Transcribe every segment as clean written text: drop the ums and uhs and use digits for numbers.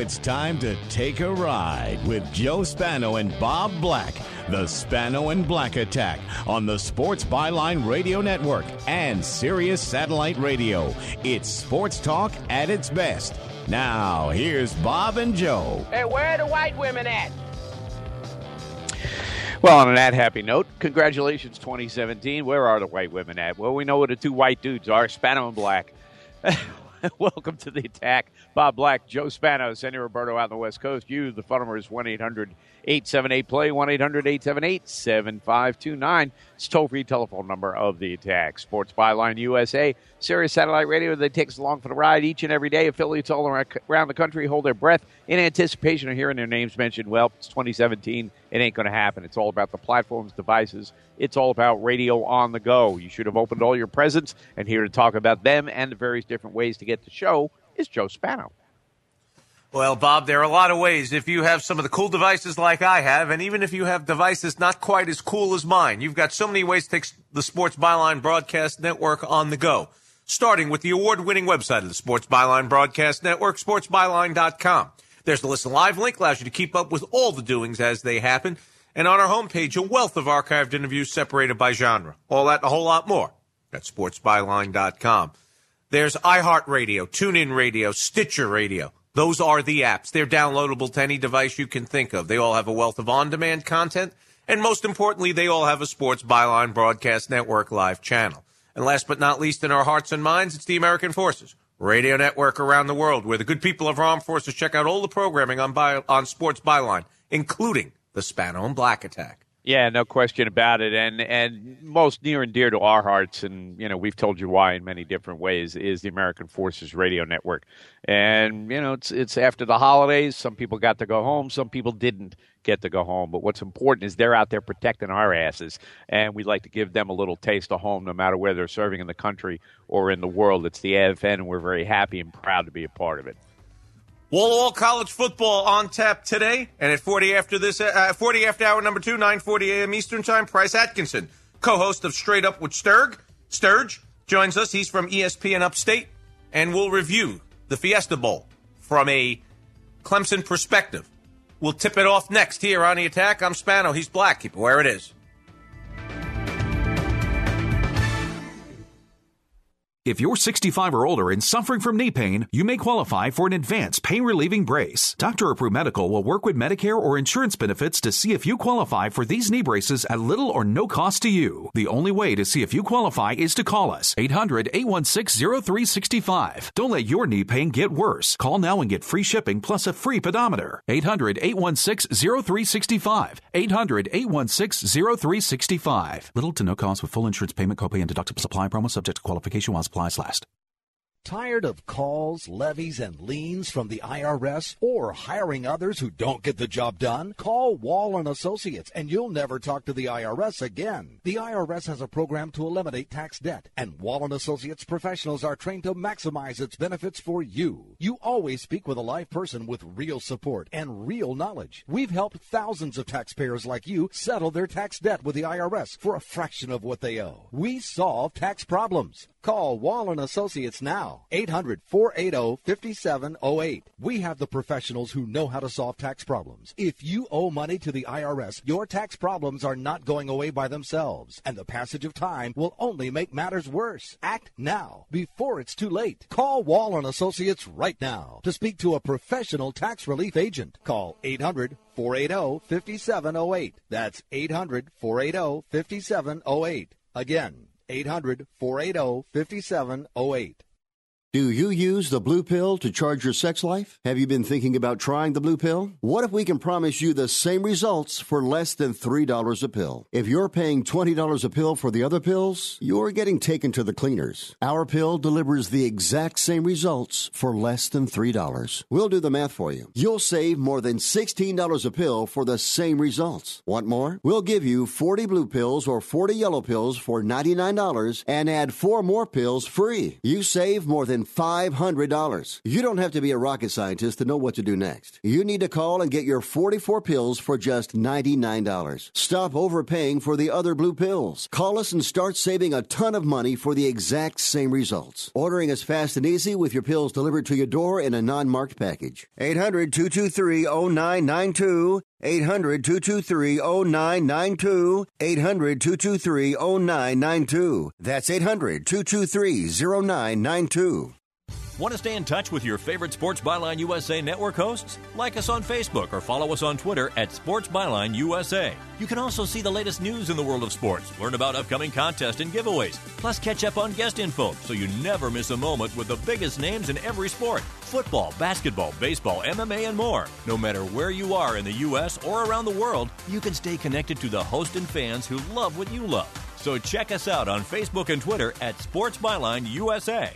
it's time to take a ride with Joe Spano and Bob Black. The Spano and Black Attack on the Sports Byline Radio Network and Sirius Satellite Radio. It's sports talk at its best. Now, here's Bob and Joe. Hey, where are the white women at? Well, on that happy note, congratulations 2017. Where are the white women at? Well, we know where the two white dudes are, Spano and Black. Welcome to the attack. Bob Black, Joe Spano, Sandy Roberto out on the West Coast. You, the phone number is 1-800-878-PLAY, 1-800-878-7529. It's toll-free telephone number of the attack. Sports Byline USA, Sirius Satellite Radio. They take us along for the ride each and every day. Affiliates all around the country hold their breath in anticipation of hearing their names mentioned. Well, it's 2017. It ain't going to happen. It's all about the platforms, devices. It's all about radio on the go. You should have opened all your presents, and here to talk about them and the various different ways to get the show is Joe Spano. Well, Bob, there are a lot of ways. If you have some of the cool devices like I have, and even if you have devices not quite as cool as mine, you've got so many ways to take the Sports Byline Broadcast Network on the go. Starting with the award-winning website of the Sports Byline Broadcast Network, sportsbyline.com. There's the Listen Live link, allows you to keep up with all the doings as they happen. And on our homepage, a wealth of archived interviews separated by genre. All that and a whole lot more at sportsbyline.com. There's iHeartRadio, TuneIn Radio, Stitcher Radio. Those are the apps. They're downloadable to any device you can think of. They all have a wealth of on-demand content. And most importantly, they all have a Sports Byline Broadcast Network live channel. And last but not least, in our hearts and minds, it's the American Forces Radio Network around the world, where the good people of our armed forces check out all the programming on Sports Byline, including the Spano and Black Attack. Yeah, no question about it. And most near and dear to our hearts, and, you know, we've told you why in many different ways, is the American Forces Radio Network. And, you know, it's after the holidays. Some people got to go home. Some people didn't get to go home. But what's important is they're out there protecting our asses. And we'd like to give them a little taste of home no matter where they're serving in the country or in the world. It's the AFN, and we're very happy and proud to be a part of it. Wall-to-wall college football on tap today, and at 40 after hour number 2, 9:40 a.m. Eastern Time, Price Atkinson, co-host of Straight Up with Sturge, joins us. He's from ESPN Upstate, and we'll review the Fiesta Bowl from a Clemson perspective. We'll tip it off next here on The Attack. I'm Spano. He's Black. Keep it where it is. If you're 65 or older and suffering from knee pain, you may qualify for an advanced pain-relieving brace. Dr. Approved Medical will work with Medicare or insurance benefits to see if you qualify for these knee braces at little or no cost to you. The only way to see if you qualify is to call us. 800-816-0365. Don't let your knee pain get worse. Call now and get free shipping plus a free pedometer. 800-816-0365. 800-816-0365. Little to no cost with full insurance payment, copay, and deductible supply promo subject to qualification while supplies last. Tired of calls, levies, and liens from the IRS or hiring others who don't get the job done? Call Wall & Associates and you'll never talk to the IRS again. The IRS has a program to eliminate tax debt, and Wall & Associates professionals are trained to maximize its benefits for you. You always speak with a live person with real support and real knowledge. We've helped thousands of taxpayers like you settle their tax debt with the IRS for a fraction of what they owe. We solve tax problems. Call Wall & Associates now, 800-480-5708. We have the professionals who know how to solve tax problems. If you owe money to the IRS, your tax problems are not going away by themselves, and the passage of time will only make matters worse. Act now, before it's too late. Call Wall & Associates right now to speak to a professional tax relief agent. Call 800-480-5708. That's 800-480-5708. Again, 800-480-5708. Do you use the Blue Pill to charge your sex life? Have you been thinking about trying the Blue Pill? What if we can promise you the same results for less than $3 a pill? If you're paying $20 a pill for the other pills, you're getting taken to the cleaners. Our pill delivers the exact same results for less than $3. We'll do the math for you. You'll save more than $16 a pill for the same results. Want more? We'll give you 40 blue pills or 40 yellow pills for $99 and add 4 more pills free. You save more than than $500. You don't have to be a rocket scientist to know what to do next. You need to call and get your 44 pills for just $99. Stop overpaying for the other blue pills. Call us and start saving a ton of money for the exact same results. Ordering is fast and easy with your pills delivered to your door in a non-marked package. 800-223-0992. 800-223-0992. 800-223-0992. That's 800-223-0992. Want to stay in touch with your favorite Sports Byline USA Network hosts? Like us on Facebook or follow us on Twitter at Sports Byline USA. You can also see the latest news in the world of sports, learn about upcoming contests and giveaways, plus catch up on guest info so you never miss a moment with the biggest names in every sport. Football, basketball, baseball, MMA, and more. No matter where you are in the U.S. or around the world, you can stay connected to the hosts and fans who love what you love. So check us out on Facebook and Twitter at Sports Byline USA.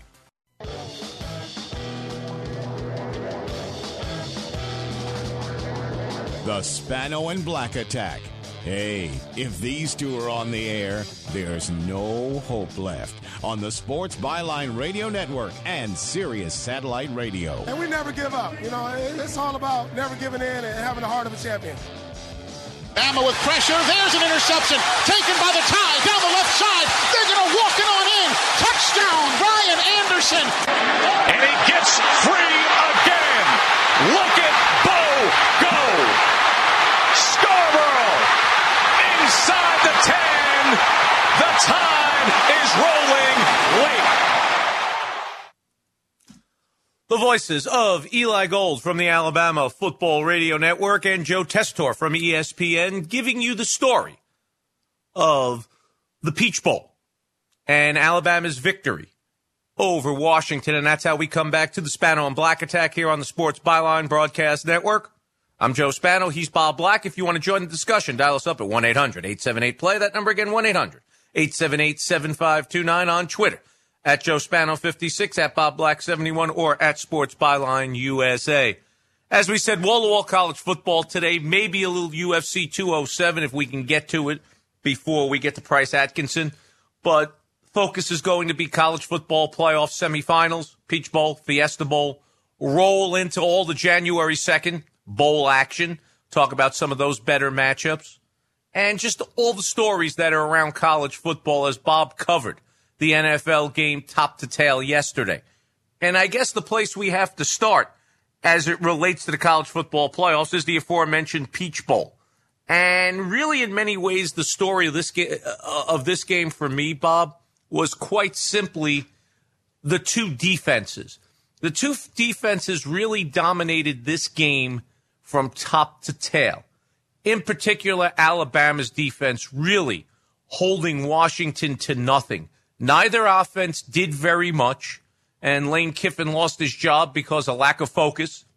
The Spano and Black Attack. Hey, if these two are on the air, there's no hope left. On the Sports Byline Radio Network and Sirius Satellite Radio. And we never give up. You know, it's all about never giving in and having the heart of a champion. Bama with pressure. There's an interception taken by the tie down the left side. They're going to walk it on in. Touchdown, Ryan Anderson. And he gets free again. Look at Bo go. Scarborough inside the 10. The tide is rolling late. The voices of Eli Gold from the Alabama Football Radio Network and Joe Tessitore from ESPN giving you the story of the Peach Bowl and Alabama's victory over Washington. And that's how we come back to the Spano and Black Attack here on the Sports Byline Broadcast Network. I'm Joe Spano. He's Bob Black. If you want to join the discussion, dial us up at 1-800-878-PLAY. That number again, 1-800-878-7529 on Twitter. At Joe Spano 56, at Bob Black 71, or at Sports Byline USA. As we said, wall-to-wall college football today, maybe a little UFC 207 if we can get to it before we get to Price Atkinson. But focus is going to be college football playoff semifinals, Peach Bowl, Fiesta Bowl, roll into all the January 2nd bowl action, talk about some of those better matchups, and just all the stories that are around college football as Bob covered the NFL game top to tail yesterday. And I guess the place we have to start as it relates to the college football playoffs is the aforementioned Peach Bowl. And really, in many ways, the story of this game for me, Bob, was quite simply the two defenses. The two defenses really dominated this game from top to tail. In particular, Alabama's defense really holding Washington to nothing. Neither offense did very much, and Lane Kiffin lost his job because of lack of focus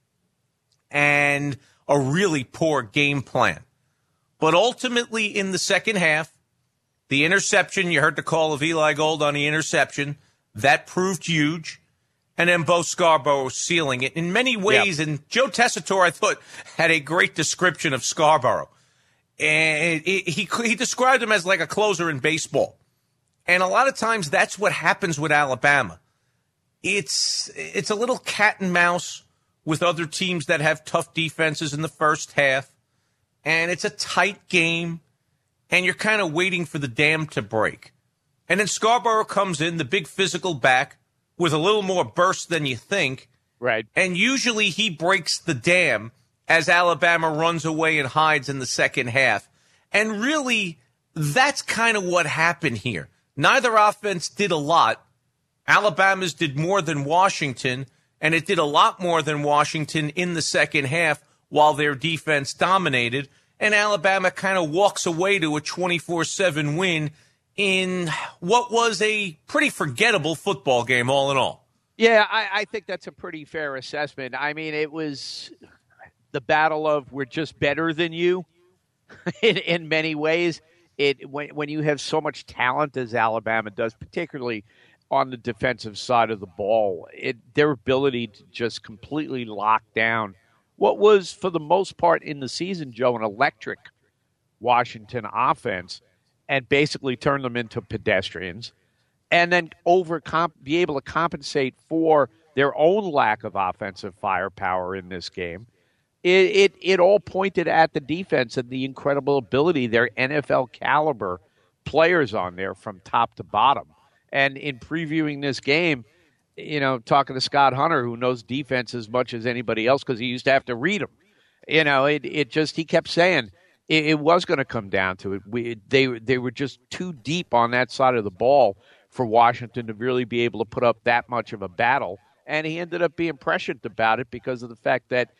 and a really poor game plan. But ultimately, in the second half, the interception, you heard the call of Eli Gold on the interception, that proved huge. And then Bo Scarborough sealing it in many ways. Yep. And Joe Tessitore, I thought, had a great description of Scarborough. And he described him as like a closer in baseball. And a lot of times that's what happens with Alabama. It's a little cat and mouse with other teams that have tough defenses in the first half. And it's a tight game. And you're kind of waiting for the dam to break. And then Scarborough comes in, the big physical back, with a little more burst than you think. Right. And usually he breaks the dam as Alabama runs away and hides in the second half. And really, that's kind of what happened here. Neither offense did a lot. Alabama's did more than Washington, and it did a lot more than Washington in the second half while their defense dominated. And Alabama kind of walks away to a 24-7 win in what was a pretty forgettable football game, all in all. Yeah, I think that's a pretty fair assessment. I mean, it was the battle of we're just better than you in many ways. When you have so much talent as Alabama does, particularly on the defensive side of the ball, their ability to just completely lock down what was, for the most part in the season, Joe, an electric Washington offense, and basically turn them into pedestrians. and then be able to compensate for their own lack of offensive firepower in this game. It all pointed at the defense and the incredible ability, their NFL caliber players on there from top to bottom. And in previewing this game, talking to Scott Hunter, who knows defense as much as anybody else because he used to have to read them, he kept saying it was going to come down to it. They were just too deep on that side of the ball for Washington to really be able to put up that much of a battle. And he ended up being prescient about it because of the fact that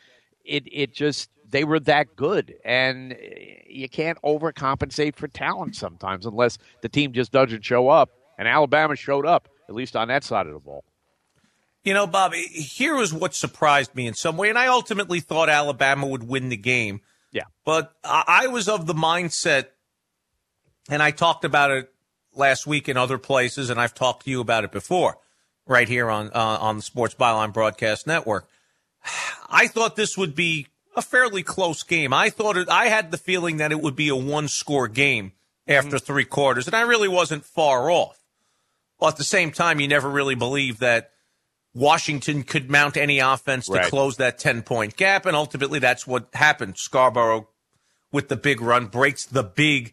they were that good. And you can't overcompensate for talent sometimes unless the team just doesn't show up. And Alabama showed up, at least on that side of the ball. Bob, here was what surprised me in some way, and I ultimately thought Alabama would win the game. Yeah. But I was of the mindset, and I talked about it last week in other places, and I've talked to you about it before, right here on the Sports Byline Broadcast Network. I thought this would be a fairly close game. I had the feeling that it would be a one-score game after three quarters, and I really wasn't far off. Well, at the same time, you never really believed that Washington could mount any offense to close that 10-point gap, and ultimately that's what happened. Scarborough, with the big run, breaks the big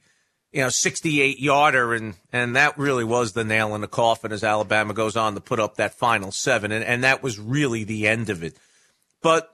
68-yarder, and that really was the nail in the coffin as Alabama goes on to put up that final 7, and that was really the end of it. But,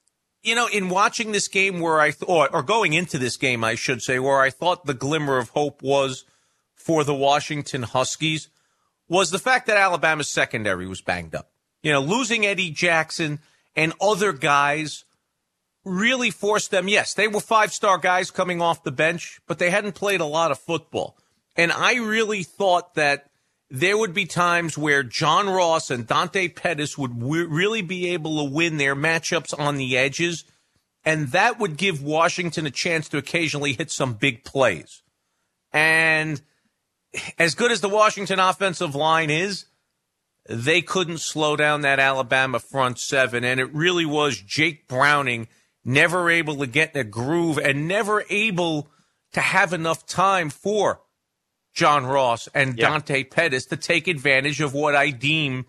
in watching this game or going into this game, I should say, where I thought the glimmer of hope was for the Washington Huskies was the fact that Alabama's secondary was banged up. Losing Eddie Jackson and other guys really forced them. Yes, they were 5-star guys coming off the bench, but they hadn't played a lot of football. And I really thought that there would be times where John Ross and Dante Pettis would really be able to win their matchups on the edges, and that would give Washington a chance to occasionally hit some big plays. And as good as the Washington offensive line is, they couldn't slow down that Alabama front 7, and it really was Jake Browning never able to get in a groove and never able to have enough time for John Ross and Dante Pettis to take advantage of what I deemed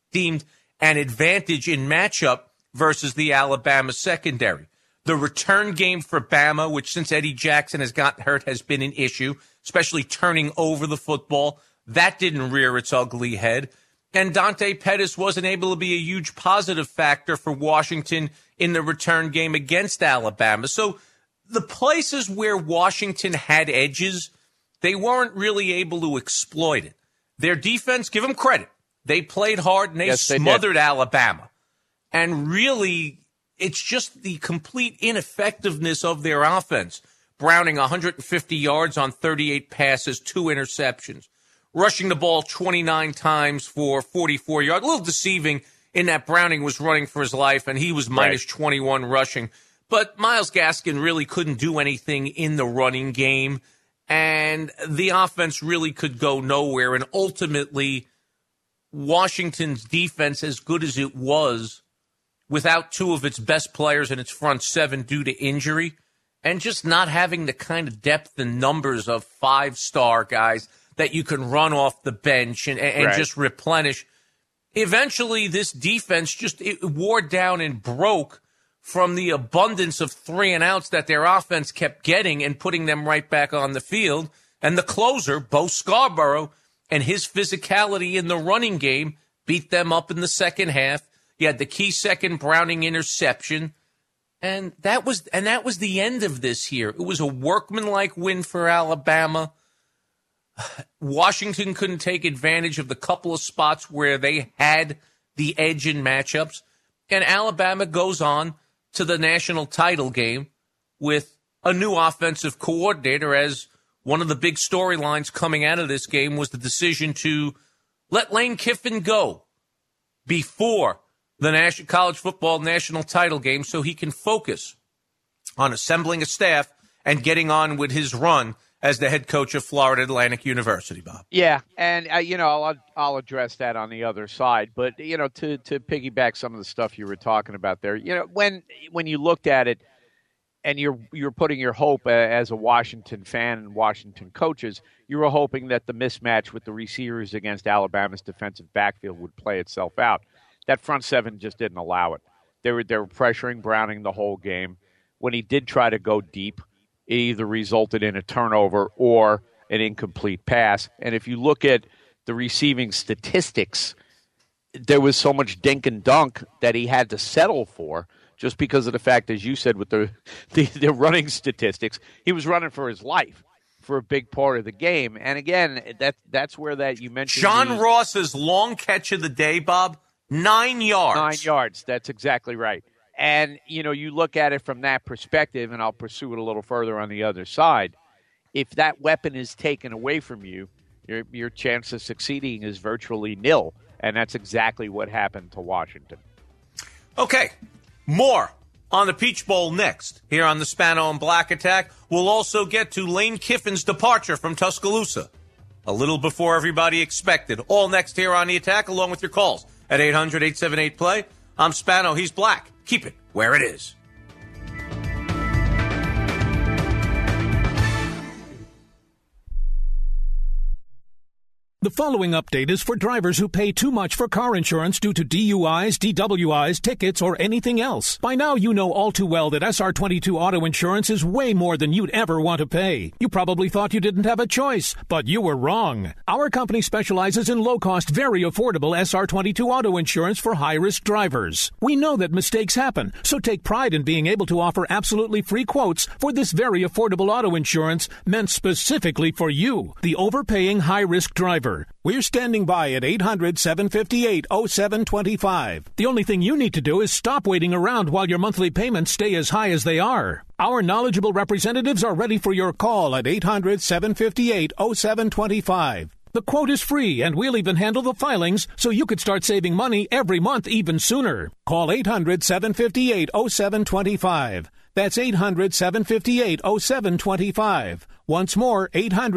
an advantage in matchup versus the Alabama secondary. The return game for Bama, which since Eddie Jackson has gotten hurt has been an issue, especially turning over the football, that didn't rear its ugly head. And Dante Pettis wasn't able to be a huge positive factor for Washington in the return game against Alabama. So the places where Washington had edges, they weren't really able to exploit it. Their defense, give them credit. They played hard and they smothered Alabama. And really, it's just the complete ineffectiveness of their offense. Browning 150 yards on 38 passes, 2 interceptions. Rushing the ball 29 times for 44 yards. A little deceiving in that Browning was running for his life, and he was minus 21 rushing. But Myles Gaskin really couldn't do anything in the running game, and the offense really could go nowhere. And ultimately, Washington's defense, as good as it was, without 2 of its best players in its front 7 due to injury, and just not having the kind of depth and numbers of 5-star guys that you can run off the bench and just replenish. Eventually, this defense it wore down and broke from the abundance of 3-and-outs that their offense kept getting and putting them right back on the field. And the closer, Bo Scarborough, and his physicality in the running game beat them up in the second half. You had the key second Browning interception. And that was the end of this here. It was a workmanlike win for Alabama. Washington couldn't take advantage of the couple of spots where they had the edge in matchups. And Alabama goes on to the national title game with a new offensive coordinator, as one of the big storylines coming out of this game was the decision to let Lane Kiffin go before the college football national title game so he can focus on assembling a staff and getting on with his run as the head coach of Florida Atlantic University, Bob. Yeah, and, I'll address that on the other side. But, to piggyback some of the stuff you were talking about there, when you looked at it, and you're putting your hope as a Washington fan and Washington coaches, you were hoping that the mismatch with the receivers against Alabama's defensive backfield would play itself out. That front seven just didn't allow it. They were pressuring Browning the whole game. When he did try to go deep, it either resulted in a turnover or an incomplete pass. And if you look at the receiving statistics, there was so much dink and dunk that he had to settle for just because of the fact, as you said, with the running statistics, he was running for his life for a big part of the game. And again, that's where that you mentioned. John Ross's long catch of the day, Bob, 9 yards. 9 yards. That's exactly right. And, you look at it from that perspective, and I'll pursue it a little further on the other side. If that weapon is taken away from you, your chance of succeeding is virtually nil. And that's exactly what happened to Washington. Okay, more on the Peach Bowl next. Here on the Spano and Black Attack, we'll also get to Lane Kiffin's departure from Tuscaloosa. A little before everybody expected. All next here on The Attack, along with your calls at 800-878-PLAY. I'm Spano, he's Black. Keep it where it is. The following update is for drivers who pay too much for car insurance due to DUIs, DWIs, tickets, or anything else. By now, you know all too well that SR22 auto insurance is way more than you'd ever want to pay. You probably thought you didn't have a choice, but you were wrong. Our company specializes in low-cost, very affordable SR22 auto insurance for high-risk drivers. We know that mistakes happen, so take pride in being able to offer absolutely free quotes for this very affordable auto insurance meant specifically for you, the overpaying high-risk driver. We're standing by at 800-758-0725. The only thing you need to do is stop waiting around while your monthly payments stay as high as they are. Our knowledgeable representatives are ready for your call at 800-758-0725. The quote is free, and we'll even handle the filings so you could start saving money every month even sooner. Call 800-758-0725. That's 800-758-0725. Once more,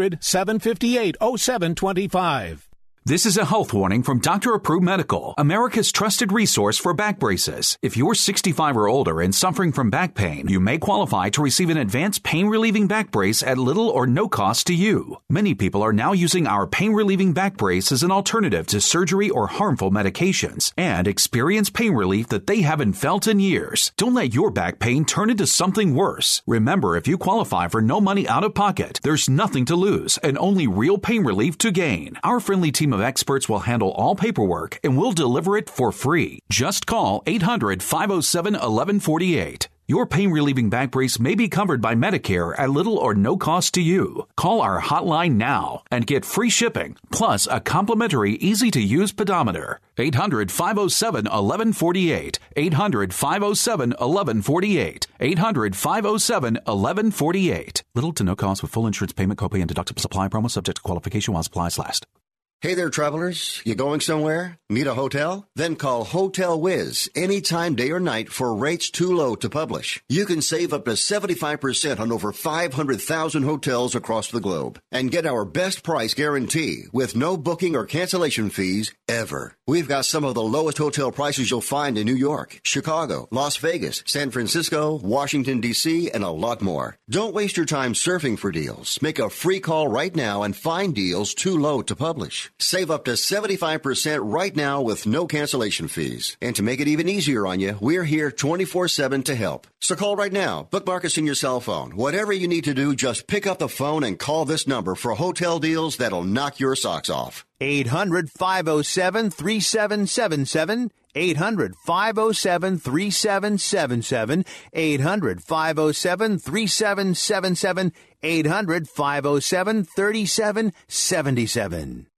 800-758-0725. This is a health warning from Dr. Approved Medical, America's trusted resource for back braces. If you're 65 or older and suffering from back pain, you may qualify to receive an advanced pain-relieving back brace at little or no cost to you. Many people are now using our pain-relieving back brace as an alternative to surgery or harmful medications and experience pain relief that they haven't felt in years. Don't let your back pain turn into something worse. Remember, if you qualify for no money out of pocket, there's nothing to lose and only real pain relief to gain. Our friendly team of experts will handle all paperwork and will deliver it for free. Just call 800-507-1148. Your pain-relieving back brace may be covered by Medicare at little or no cost to you. Call our hotline now and get free shipping, plus a complimentary, easy-to-use pedometer. 800-507-1148. 800-507-1148. 800-507-1148. Little to no cost with full insurance payment, copay, and deductible supply promo subject to qualification while supplies last. Hey there, travelers. You going somewhere? Need a hotel? Then call Hotel Wiz anytime, day or night, for rates too low to publish. You can save up to 75% on over 500,000 hotels across the globe and get our best price guarantee with no booking or cancellation fees ever. We've got some of the lowest hotel prices you'll find in New York, Chicago, Las Vegas, San Francisco, Washington, D.C., and a lot more. Don't waste your time surfing for deals. Make a free call right now and find deals too low to publish. Save up to 75% right now with no cancellation fees. And to make it even easier on you, we're here 24/7 to help. So call right now. Bookmark us in your cell phone. Whatever you need to do, just pick up the phone and call this number for hotel deals that'll knock your socks off. 800-507-3777. 800-507-3777. 800-507-3777. 800-507-3777.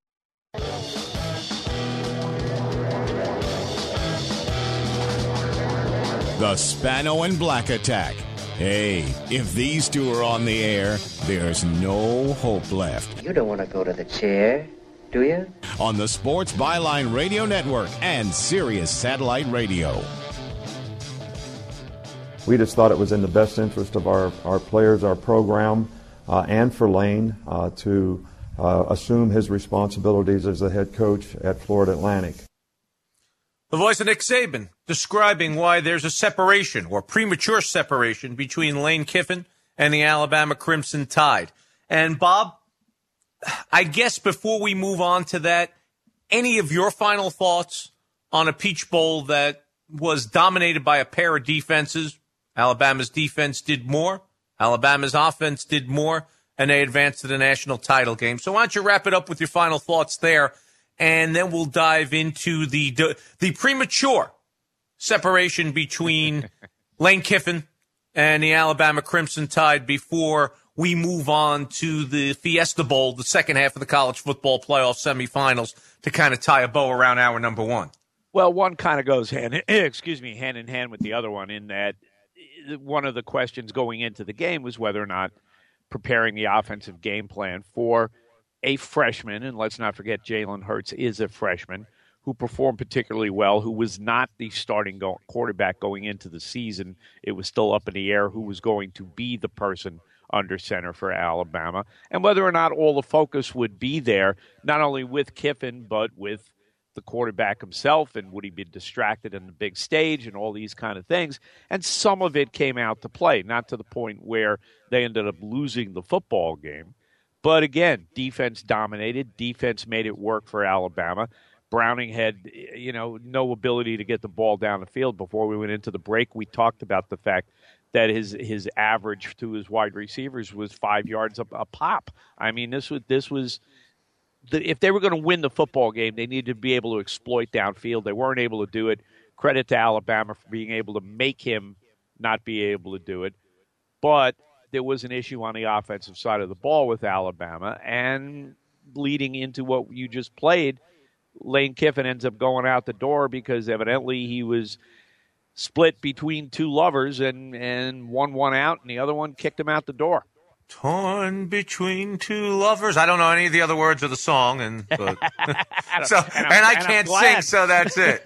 The Spano and Black Attack. Hey, if these two are on the air, there's no hope left. You don't want to go to the chair, do you? On the Sports Byline Radio Network and Sirius Satellite Radio. We just thought it was in the best interest of our players, our program, and for Lane to assume his responsibilities as the head coach at Florida Atlantic. The voice of Nick Saban describing why there's a separation or premature separation between Lane Kiffin and the Alabama Crimson Tide. And Bob, I guess before we move on to that, any of your final thoughts on a Peach Bowl that was dominated by a pair of defenses? Alabama's defense did more. Alabama's offense did more, and they advanced to the national title game. So why don't you wrap it up with your final thoughts there, and then we'll dive into the premature separation between Lane Kiffin and the Alabama Crimson Tide before we move on to the Fiesta Bowl, the second half of the college football playoff semifinals, to kind of tie a bow around hour number one. Well, one kind of goes hand in hand with the other one, in that one of the questions going into the game was whether or not preparing the offensive game plan for a freshman, and let's not forget Jalen Hurts is a freshman, who performed particularly well, who was not the starting quarterback going into the season. It was still up in the air who was going to be the person under center for Alabama, and whether or not all the focus would be there, not only with Kiffin, but with the quarterback himself, and would he be distracted in the big stage and all these kind of things. And some of it came out to play, not to the point where they ended up losing the football game. But again, defense dominated. Defense made it work for Alabama. Browning had, no ability to get the ball down the field. Before we went into the break, we talked about the fact that his average to his wide receivers was 5 yards a pop. I mean, this was if they were going to win the football game, they needed to be able to exploit downfield. They weren't able to do it. Credit to Alabama for being able to make him not be able to do it. But there was an issue on the offensive side of the ball with Alabama, and leading into what you just played, Lane Kiffin ends up going out the door because evidently he was split between two lovers, and one won out and the other one kicked him out the door. Torn between two lovers. I don't know any of the other words of the song, and I can't sing, so that's it.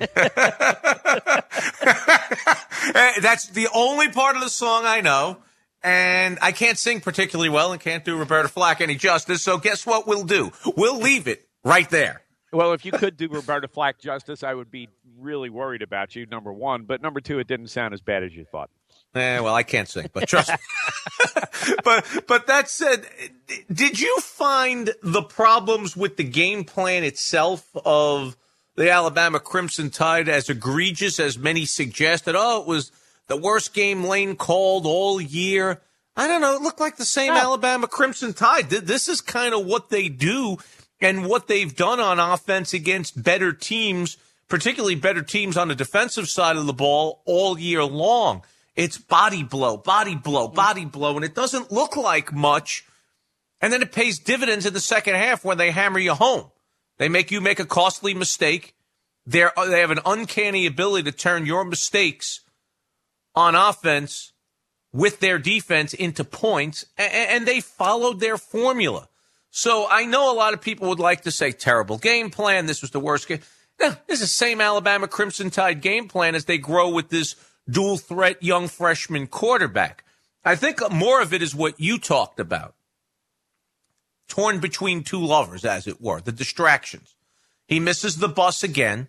That's the only part of the song I know, and I can't sing particularly well and can't do Roberta Flack any justice, so guess what we'll do? We'll leave it right there. Well, if you could do Roberta Flack justice, I would be really worried about you, number one. But number two, it didn't sound as bad as you thought. Well, I can't sing, but trust me. But that said, did you find the problems with the game plan itself of the Alabama Crimson Tide as egregious as many suggested? Oh, it was the worst game Lane called all year. I don't know. It looked like the same Alabama Crimson Tide. This is kind of what they do and what they've done on offense against better teams, particularly better teams on the defensive side of the ball all year long. It's body blow, body blow, body blow, and it doesn't look like much. And then it pays dividends in the second half when they hammer you home. They make you make a costly mistake. They have an uncanny ability to turn your mistakes on offense with their defense into points, and they followed their formula. So I know a lot of people would like to say terrible game plan. This was the worst game. No, this is the same Alabama Crimson Tide game plan as they grow with this dual threat young freshman quarterback. I think more of it is what you talked about. Torn between two lovers, as it were, the distractions. He misses the bus again.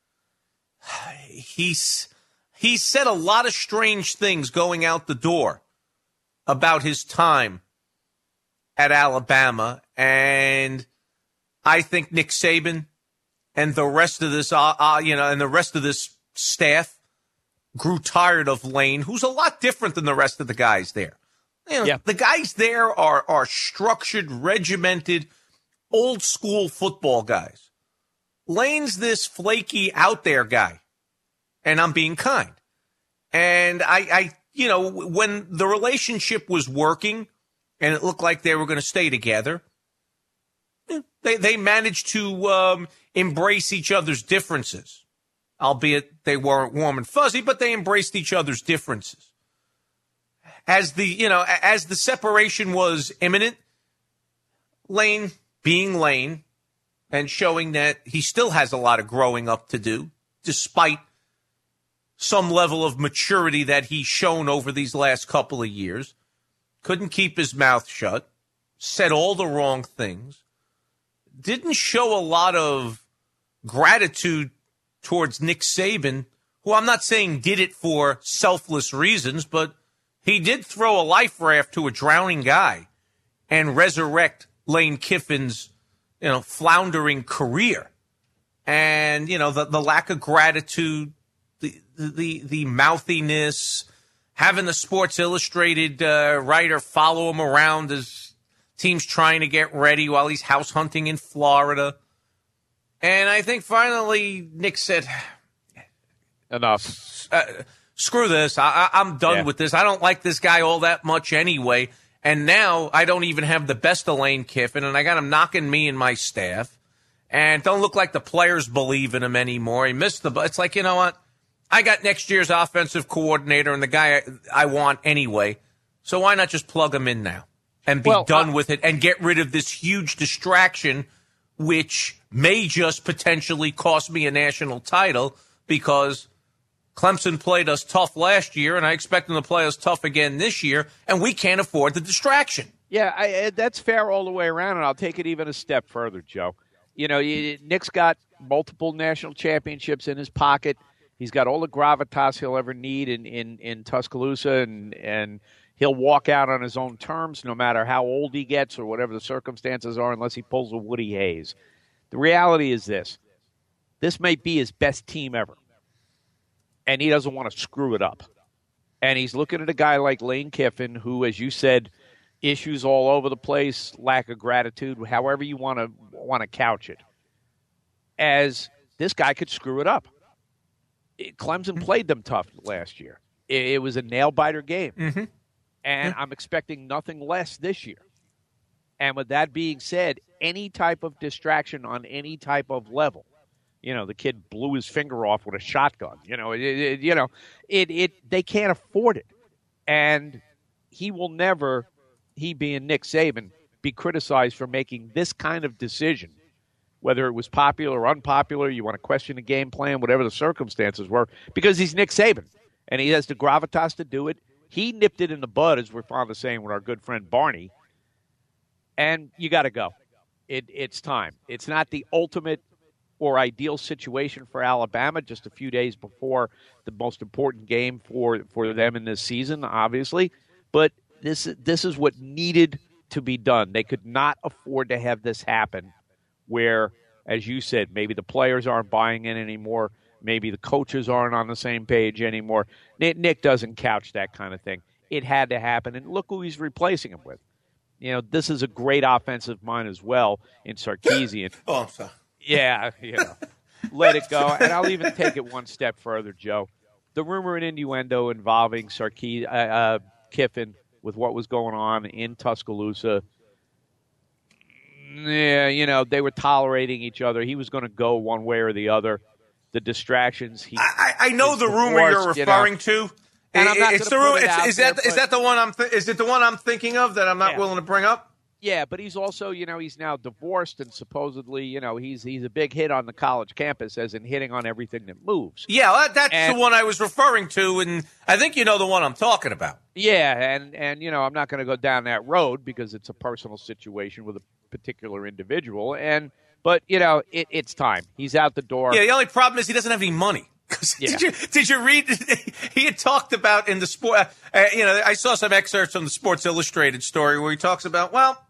He said a lot of strange things going out the door about his time at Alabama, and I think Nick Saban and the rest of this, and the rest of this staff grew tired of Lane, who's a lot different than the rest of the guys there. The guys there are structured, regimented, old school football guys. Lane's this flaky out there guy, and I'm being kind. And I when the relationship was working and it looked like they were going to stay together, they managed to embrace each other's differences. Albeit they weren't warm and fuzzy, but they embraced each other's differences. As the separation was imminent, Lane being Lane and showing that he still has a lot of growing up to do, despite some level of maturity that he's shown over these last couple of years, couldn't keep his mouth shut, said all the wrong things, didn't show a lot of gratitude towards Nick Saban, who I'm not saying did it for selfless reasons, but he did throw a life raft to a drowning guy and resurrect Lane Kiffin's, floundering career. And, the lack of gratitude, the mouthiness, having the Sports Illustrated writer follow him around as teams trying to get ready while he's house hunting in Florida. And I think finally Nick said, enough. Screw this. I'm done with this. I don't like this guy all that much anyway. And now I don't even have the best of Lane Kiffin, and I got him knocking me and my staff. And don't look like the players believe in him anymore. He missed the – it's like, you know what? I got next year's offensive coordinator and the guy I want anyway. So why not just plug him in now and be done with it and get rid of this huge distraction, which may just potentially cost me a national title because Clemson played us tough last year, and I expect them to play us tough again this year, and we can't afford the distraction. Yeah, that's fair all the way around, and I'll take it even a step further, Joe. Nick's got multiple national championships in his pocket. He's got all the gravitas he'll ever need in Tuscaloosa, and he'll walk out on his own terms no matter how old he gets or whatever the circumstances are, unless he pulls a Woody Hayes. The reality is this. This may be his best team ever, and he doesn't want to screw it up. And he's looking at a guy like Lane Kiffin, who, as you said, issues all over the place, lack of gratitude, however you want to couch it, as this guy could screw it up. Clemson played them tough last year. It was a nail-biter game. Mm-hmm. And I'm expecting nothing less this year. And with that being said, any type of distraction on any type of level, the kid blew his finger off with a shotgun. They can't afford it. And he will never, he being Nick Saban, be criticized for making this kind of decision, whether it was popular or unpopular, you want to question the game plan, whatever the circumstances were, because he's Nick Saban, and he has the gravitas to do it. He nipped it in the bud, as we're fond of saying with our good friend Barney, and you got to go. It's time. It's not the ultimate or ideal situation for Alabama just a few days before the most important game for them in this season, obviously, but this is what needed to be done. They could not afford to have this happen where, as you said, maybe the players aren't buying in anymore, maybe the coaches aren't on the same page anymore. Nick doesn't couch that kind of thing. It had to happen, and look who he's replacing him with. This is a great offensive mind as well in Sarkisian. Oh, I'm sorry. Yeah, let it go. And I'll even take it one step further, Joe. The rumor and innuendo involving Kiffin with what was going on in Tuscaloosa, they were tolerating each other. He was going to go one way or the other. The distractions. I know the rumor you're referring to. And I'm not it's the rumor. Is that the one is it the one I'm thinking of that I'm not willing to bring up? Yeah, but he's also, he's now divorced, and supposedly, he's a big hit on the college campus, as in hitting on everything that moves. Yeah, that's the one I was referring to, and I think you know the one I'm talking about. Yeah, and I'm not going to go down that road because it's a personal situation with a particular individual, but it's time. He's out the door. Yeah, the only problem is he doesn't have any money. Yeah. Did you read? He had talked about in the sport. I saw some excerpts from the Sports Illustrated story where he talks about,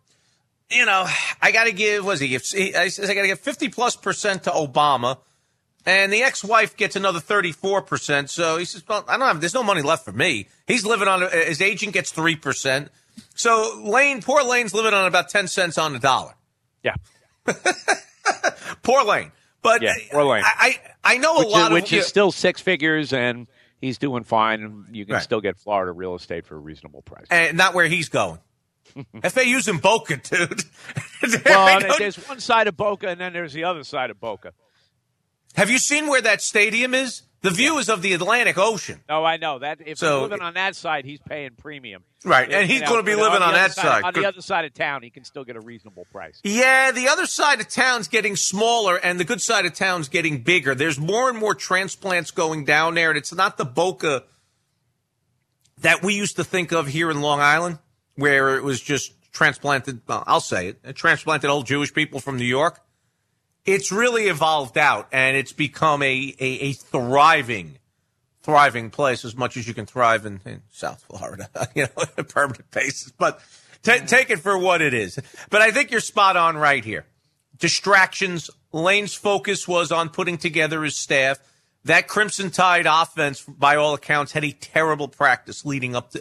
I got to give. He says I got to give 50+% to Obama, and the ex-wife gets another 34%. So he says, "Well, I don't have. There's no money left for me." He's living on. His agent gets 3%. So poor Lane's living on about 10 cents on the dollar. Yeah. Poor Lane. But yeah, poor Lane. I know which is still six figures, and he's doing fine. And you can still get Florida real estate for a reasonable price. And not where he's going. FAU's in Boca, dude. There's one side of Boca, and then there's the other side of Boca. Have you seen where that stadium is? The view is of the Atlantic Ocean. Oh, I know. If he's living on that side, he's paying premium. Right, and he's going to be living on that side. On the other side of town, he can still get a reasonable price. Yeah, the other side of town's getting smaller, and the good side of town's getting bigger. There's more and more transplants going down there, and it's not the Boca that we used to think of here in Long Island, where it was just transplanted, I'll say it, transplanted old Jewish people from New York. it's really evolved out, and it's become a thriving place, as much as you can thrive in South Florida, on a permanent basis. But take it for what it is. But I think you're spot on right here. Distractions. Lane's focus was on putting together his staff. That Crimson Tide offense, by all accounts, had a terrible practices leading up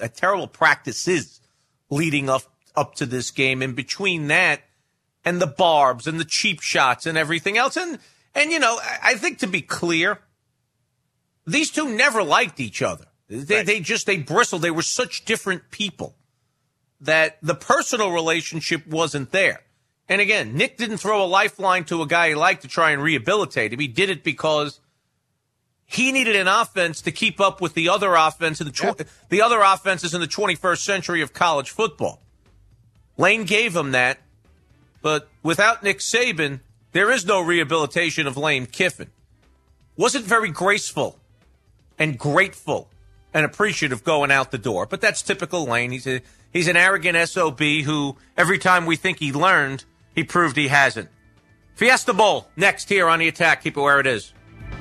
to this game. And between that and the barbs and the cheap shots and everything else, and I think, to be clear, these two never liked each other. They bristled. They were such different people that the personal relationship wasn't there. And again, Nick didn't throw a lifeline to a guy he liked to try and rehabilitate him. He did it because he needed an offense to keep up with the other offense the other offenses in the 21st century of college football. Lane gave him that, but without Nick Saban, there is no rehabilitation of Lane Kiffin. Wasn't very graceful and grateful and appreciative going out the door, but that's typical Lane. He's an arrogant SOB who, every time we think he learned, he proved he hasn't. Fiesta Bowl, next here on The Attack. Keep it where it is.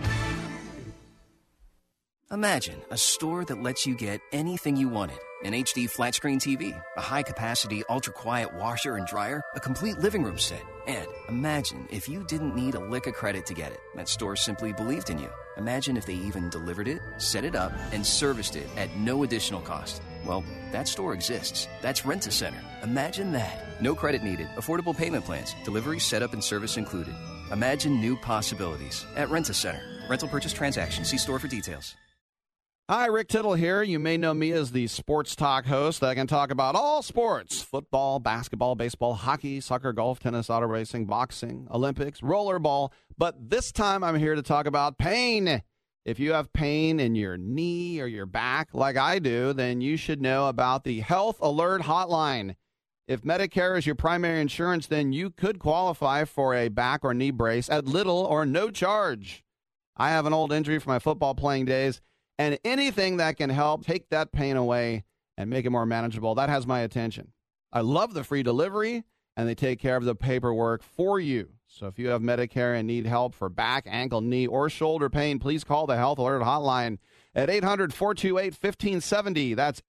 Imagine a store that lets you get anything you wanted. An HD flat-screen TV, a high-capacity, ultra-quiet washer and dryer, a complete living room set. And imagine if you didn't need a lick of credit to get it. That store simply believed in you. Imagine if they even delivered it, set it up, and serviced it at no additional cost. Well, that store exists. That's Rent-A-Center. Imagine that. No credit needed. Affordable payment plans. Delivery, setup, and service included. Imagine new possibilities at Rent-A-Center. Rental purchase transaction. See store for details. Hi, Rick Tittle here. You may know me as the sports talk host that can talk about all sports: football, basketball, baseball, hockey, soccer, golf, tennis, auto racing, boxing, Olympics, rollerball. But this time I'm here to talk about pain. If you have pain in your knee or your back like I do, then you should know about the Health Alert Hotline. If Medicare is your primary insurance, then you could qualify for a back or knee brace at little or no charge. I have an old injury from my football playing days, and anything that can help take that pain away and make it more manageable, that has my attention. I love the free delivery, and they take care of the paperwork for you. So if you have Medicare and need help for back, ankle, knee, or shoulder pain, please call the Health Alert Hotline at 800-428-1570. That's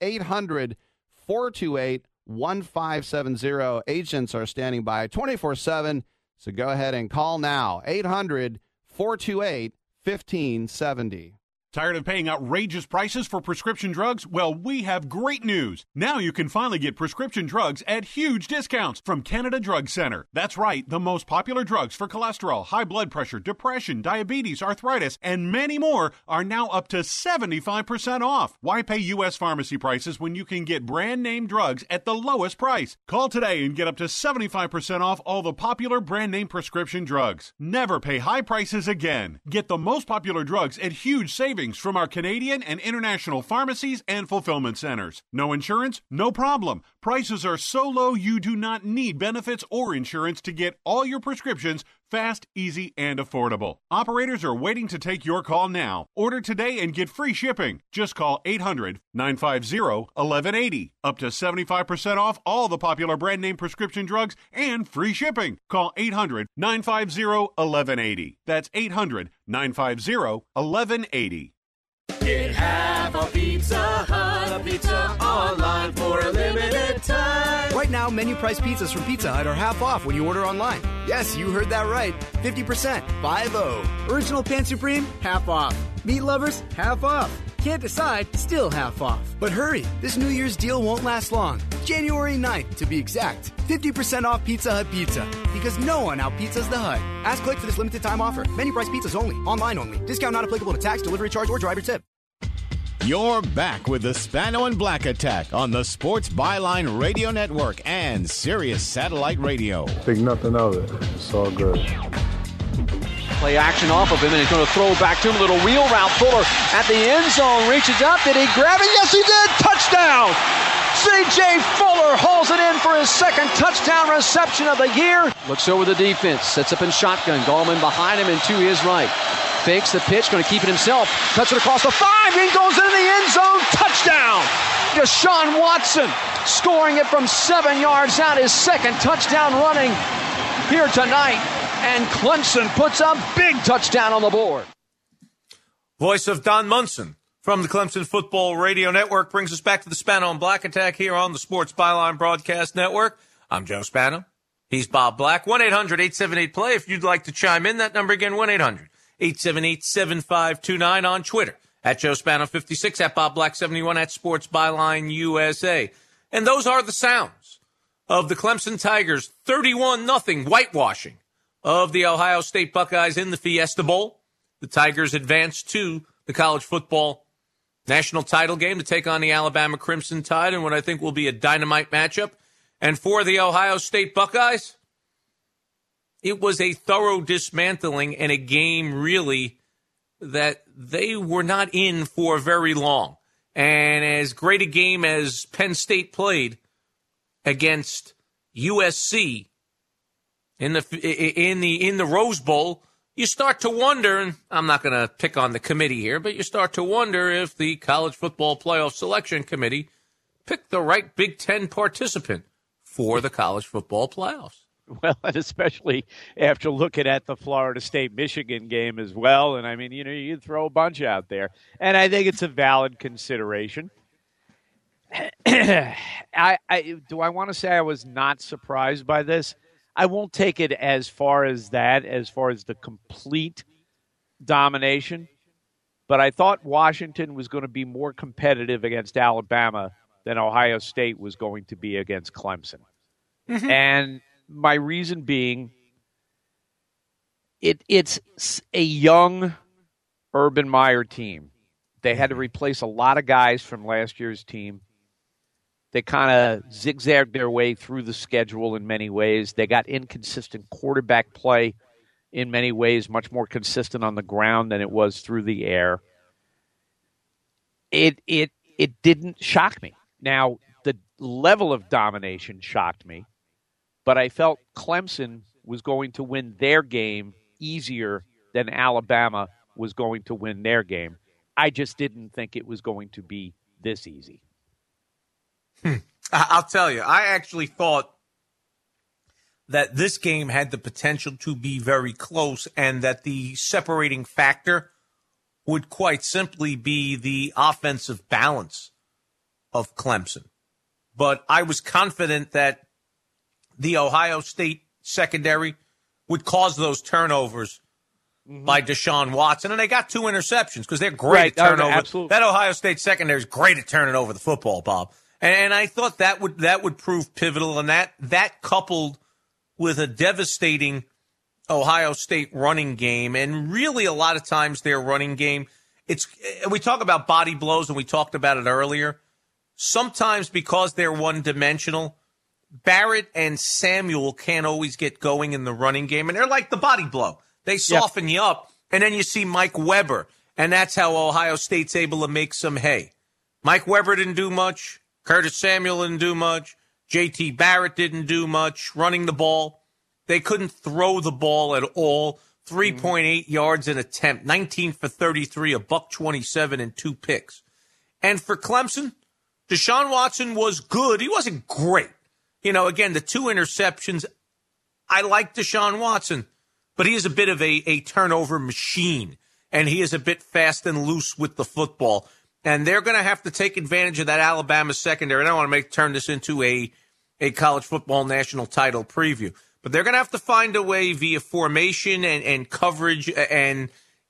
800-428-1570. Agents are standing by 24/7, so go ahead and call now. 800-428-1570. Tired of paying outrageous prices for prescription drugs? Well, we have great news. Now you can finally get prescription drugs at huge discounts from Canada Drug Center. That's right, the most popular drugs for cholesterol, high blood pressure, depression, diabetes, arthritis, and many more are now up to 75% off. Why pay U.S. pharmacy prices when you can get brand name drugs at the lowest price? Call today and get up to 75% off all the popular brand name prescription drugs. Never pay high prices again. Get the most popular drugs at huge savings from our Canadian and international pharmacies and fulfillment centers. No insurance? No problem. Prices are so low you do not need benefits or insurance to get all your prescriptions fast, easy, and affordable. Operators are waiting to take your call now. Order today and get free shipping. Just call 800-950-1180. Up to 75% off all the popular brand name prescription drugs and free shipping. Call 800-950-1180. That's 800-950-1180. Get half a Pizza Hut, pizza online for a limited time. Right now, menu price pizzas from Pizza Hut are half off when you order online. Yes, you heard that right. 50%. 5-0. Original Pan Supreme, half off. Meat lovers, half off. Can't decide, still half off. But hurry, this New Year's deal won't last long. January 9th, to be exact. 50% off Pizza Hut pizza. Because no one out-pizzas the Hut. Ask Click for this limited time offer. Menu price pizzas only. Online only. Discount not applicable to tax, delivery charge, or driver tip. You're back with the Spano and Black Attack on the Sports Byline Radio Network and Sirius Satellite Radio. Think nothing of it. It's all good. Play action off of him, and he's going to throw back to him. A little wheel route. Fuller at the end zone. Reaches up. Did he grab it? Yes, he did. Touchdown! C.J. Fuller hauls it in for his second touchdown reception of the year. Looks over the defense. Sets up in shotgun. Gallman behind him and to his right. Fakes the pitch. Going to keep it himself. Cuts it across the 5. He goes into the end zone. Touchdown! Deshaun Watson scoring it from 7 yards out. His second touchdown running here tonight. and Clemson puts a big touchdown on the board. Voice of Don Munson from the Clemson Football Radio Network brings us back to the Spano and Black Attack here on the Sports Byline Broadcast Network. I'm Joe Spano. He's Bob Black. 1-800-878-PLAY. If you'd like to chime in, that number again, 1-800-878-7529 on Twitter. At Joe Spano 56, at Bob Black 71, at Sports Byline USA. And those are the sounds of the Clemson Tigers 31-0 whitewashing of the Ohio State Buckeyes in the Fiesta Bowl. The Tigers advance to the college football national title game to take on the Alabama Crimson Tide in what I think will be a dynamite matchup. And for the Ohio State Buckeyes, it was a thorough dismantling and a game really that they were not in for very long. And as great a game as Penn State played against USC in the Rose Bowl, you start to wonder, and I'm not going to pick on the committee here, but you start to wonder if the College Football Playoff Selection Committee picked the right Big Ten participant for the college football playoffs. Well, and especially after looking at the Florida State-Michigan game as well. And, I mean, you throw a bunch out there. And I think it's a valid consideration. Do I want to say I was not surprised by this? I won't take it as far as that, as far as the complete domination. But I thought Washington was going to be more competitive against Alabama than Ohio State was going to be against Clemson. Mm-hmm. And my reason being, it's a young Urban Meyer team. They had to replace a lot of guys from last year's team. They kind of zigzagged their way through the schedule in many ways. They got inconsistent quarterback play in many ways, much more consistent on the ground than it was through the air. It didn't shock me. Now, the level of domination shocked me, but I felt Clemson was going to win their game easier than Alabama was going to win their game. I just didn't think it was going to be this easy. I'll tell you, I actually thought that this game had the potential to be very close and that the separating factor would quite simply be the offensive balance of Clemson. But I was confident that the Ohio State secondary would cause those turnovers by Deshaun Watson. And they got 2 interceptions because they're great at turnover. Absolutely. That Ohio State secondary is great at turning over the football, Bob. And I thought that would prove pivotal. And that coupled with a devastating Ohio State running game, and really a lot of times their running game, we talk about body blows, and we talked about it earlier. Sometimes because they're one-dimensional, Barrett and Samuel can't always get going in the running game, and they're like the body blow. They soften you up, and then you see Mike Weber, and that's how Ohio State's able to make some hay. Mike Weber didn't do much. Curtis Samuel didn't do much. J.T. Barrett didn't do much running the ball. They couldn't throw the ball at all. 3.8 yards an attempt, 19 for 33, $127 and 2 picks. And for Clemson, Deshaun Watson was good. He wasn't great. Again, the 2 interceptions, I like Deshaun Watson, but he is a bit of a turnover machine, and he is a bit fast and loose with the football. And they're going to have to take advantage of that Alabama secondary. I don't want to turn this into a college football national title preview, but they're going to have to find a way via formation and coverage and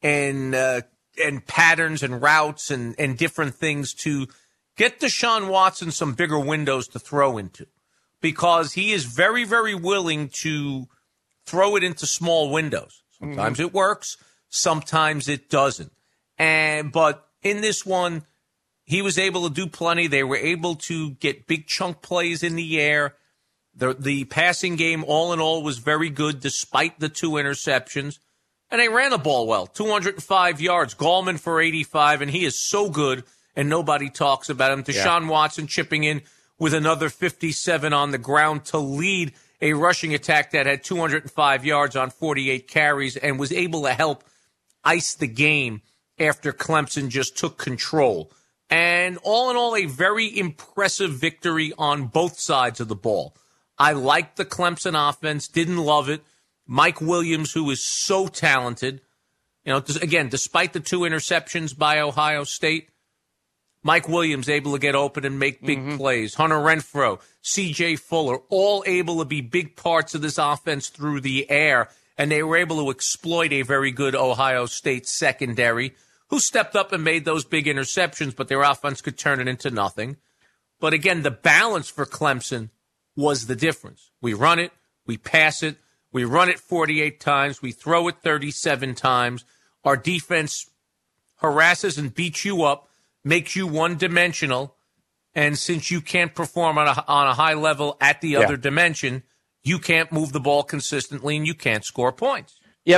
patterns and routes and different things to get Deshaun Watson some bigger windows to throw into, because he is very, very willing to throw it into small windows. Sometimes it works, sometimes it doesn't. But in this one, he was able to do plenty. They were able to get big chunk plays in the air. The passing game, all in all, was very good despite the 2 interceptions. And they ran the ball well, 205 yards. Gallman for 85, and he is so good, and nobody talks about him. Deshaun Watson chipping in with another 57 on the ground to lead a rushing attack that had 205 yards on 48 carries and was able to help ice the game after Clemson just took control. And all in all, a very impressive victory on both sides of the ball. I liked the Clemson offense, didn't love it. Mike Williams, who is so talented. Again, despite the 2 interceptions by Ohio State, Mike Williams able to get open and make big plays. Hunter Renfrow, C.J. Fuller, all able to be big parts of this offense through the air, and they were able to exploit a very good Ohio State secondary who stepped up and made those big interceptions, but their offense could turn it into nothing. But again, the balance for Clemson was the difference. We run it, we pass it, we run it 48 times, we throw it 37 times. Our defense harasses and beats you up, makes you one-dimensional, and since you can't perform on a high level at the other dimension, you can't move the ball consistently and you can't score points. Yep,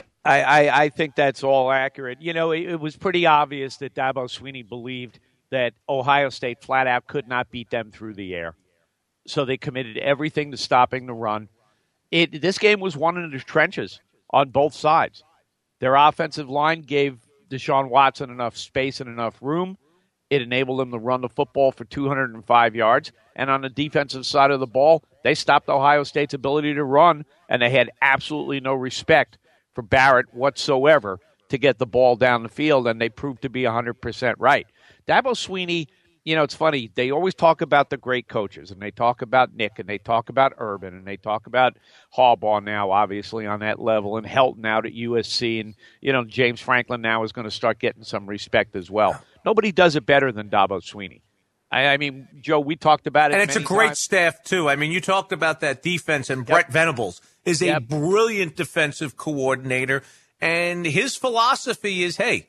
I think that's all accurate. It was pretty obvious that Dabo Swinney believed that Ohio State flat out could not beat them through the air. So they committed everything to stopping the run. This game was won in the trenches on both sides. Their offensive line gave Deshaun Watson enough space and enough room. It enabled them to run the football for 205 yards. And on the defensive side of the ball, they stopped Ohio State's ability to run, and they had absolutely no respect for Barrett whatsoever to get the ball down the field, and they proved to be 100% right. Dabo Swinney, it's funny. They always talk about the great coaches, and they talk about Nick, and they talk about Urban, and they talk about Harbaugh now, obviously, on that level, and Helton out at USC, and, James Franklin now is going to start getting some respect as well. Nobody does it better than Dabo Swinney. I mean, Joe, we talked about it. And it's a great times. staff, too. I mean, you talked about that defense, and Brett Venables is a brilliant defensive coordinator. And his philosophy is, hey,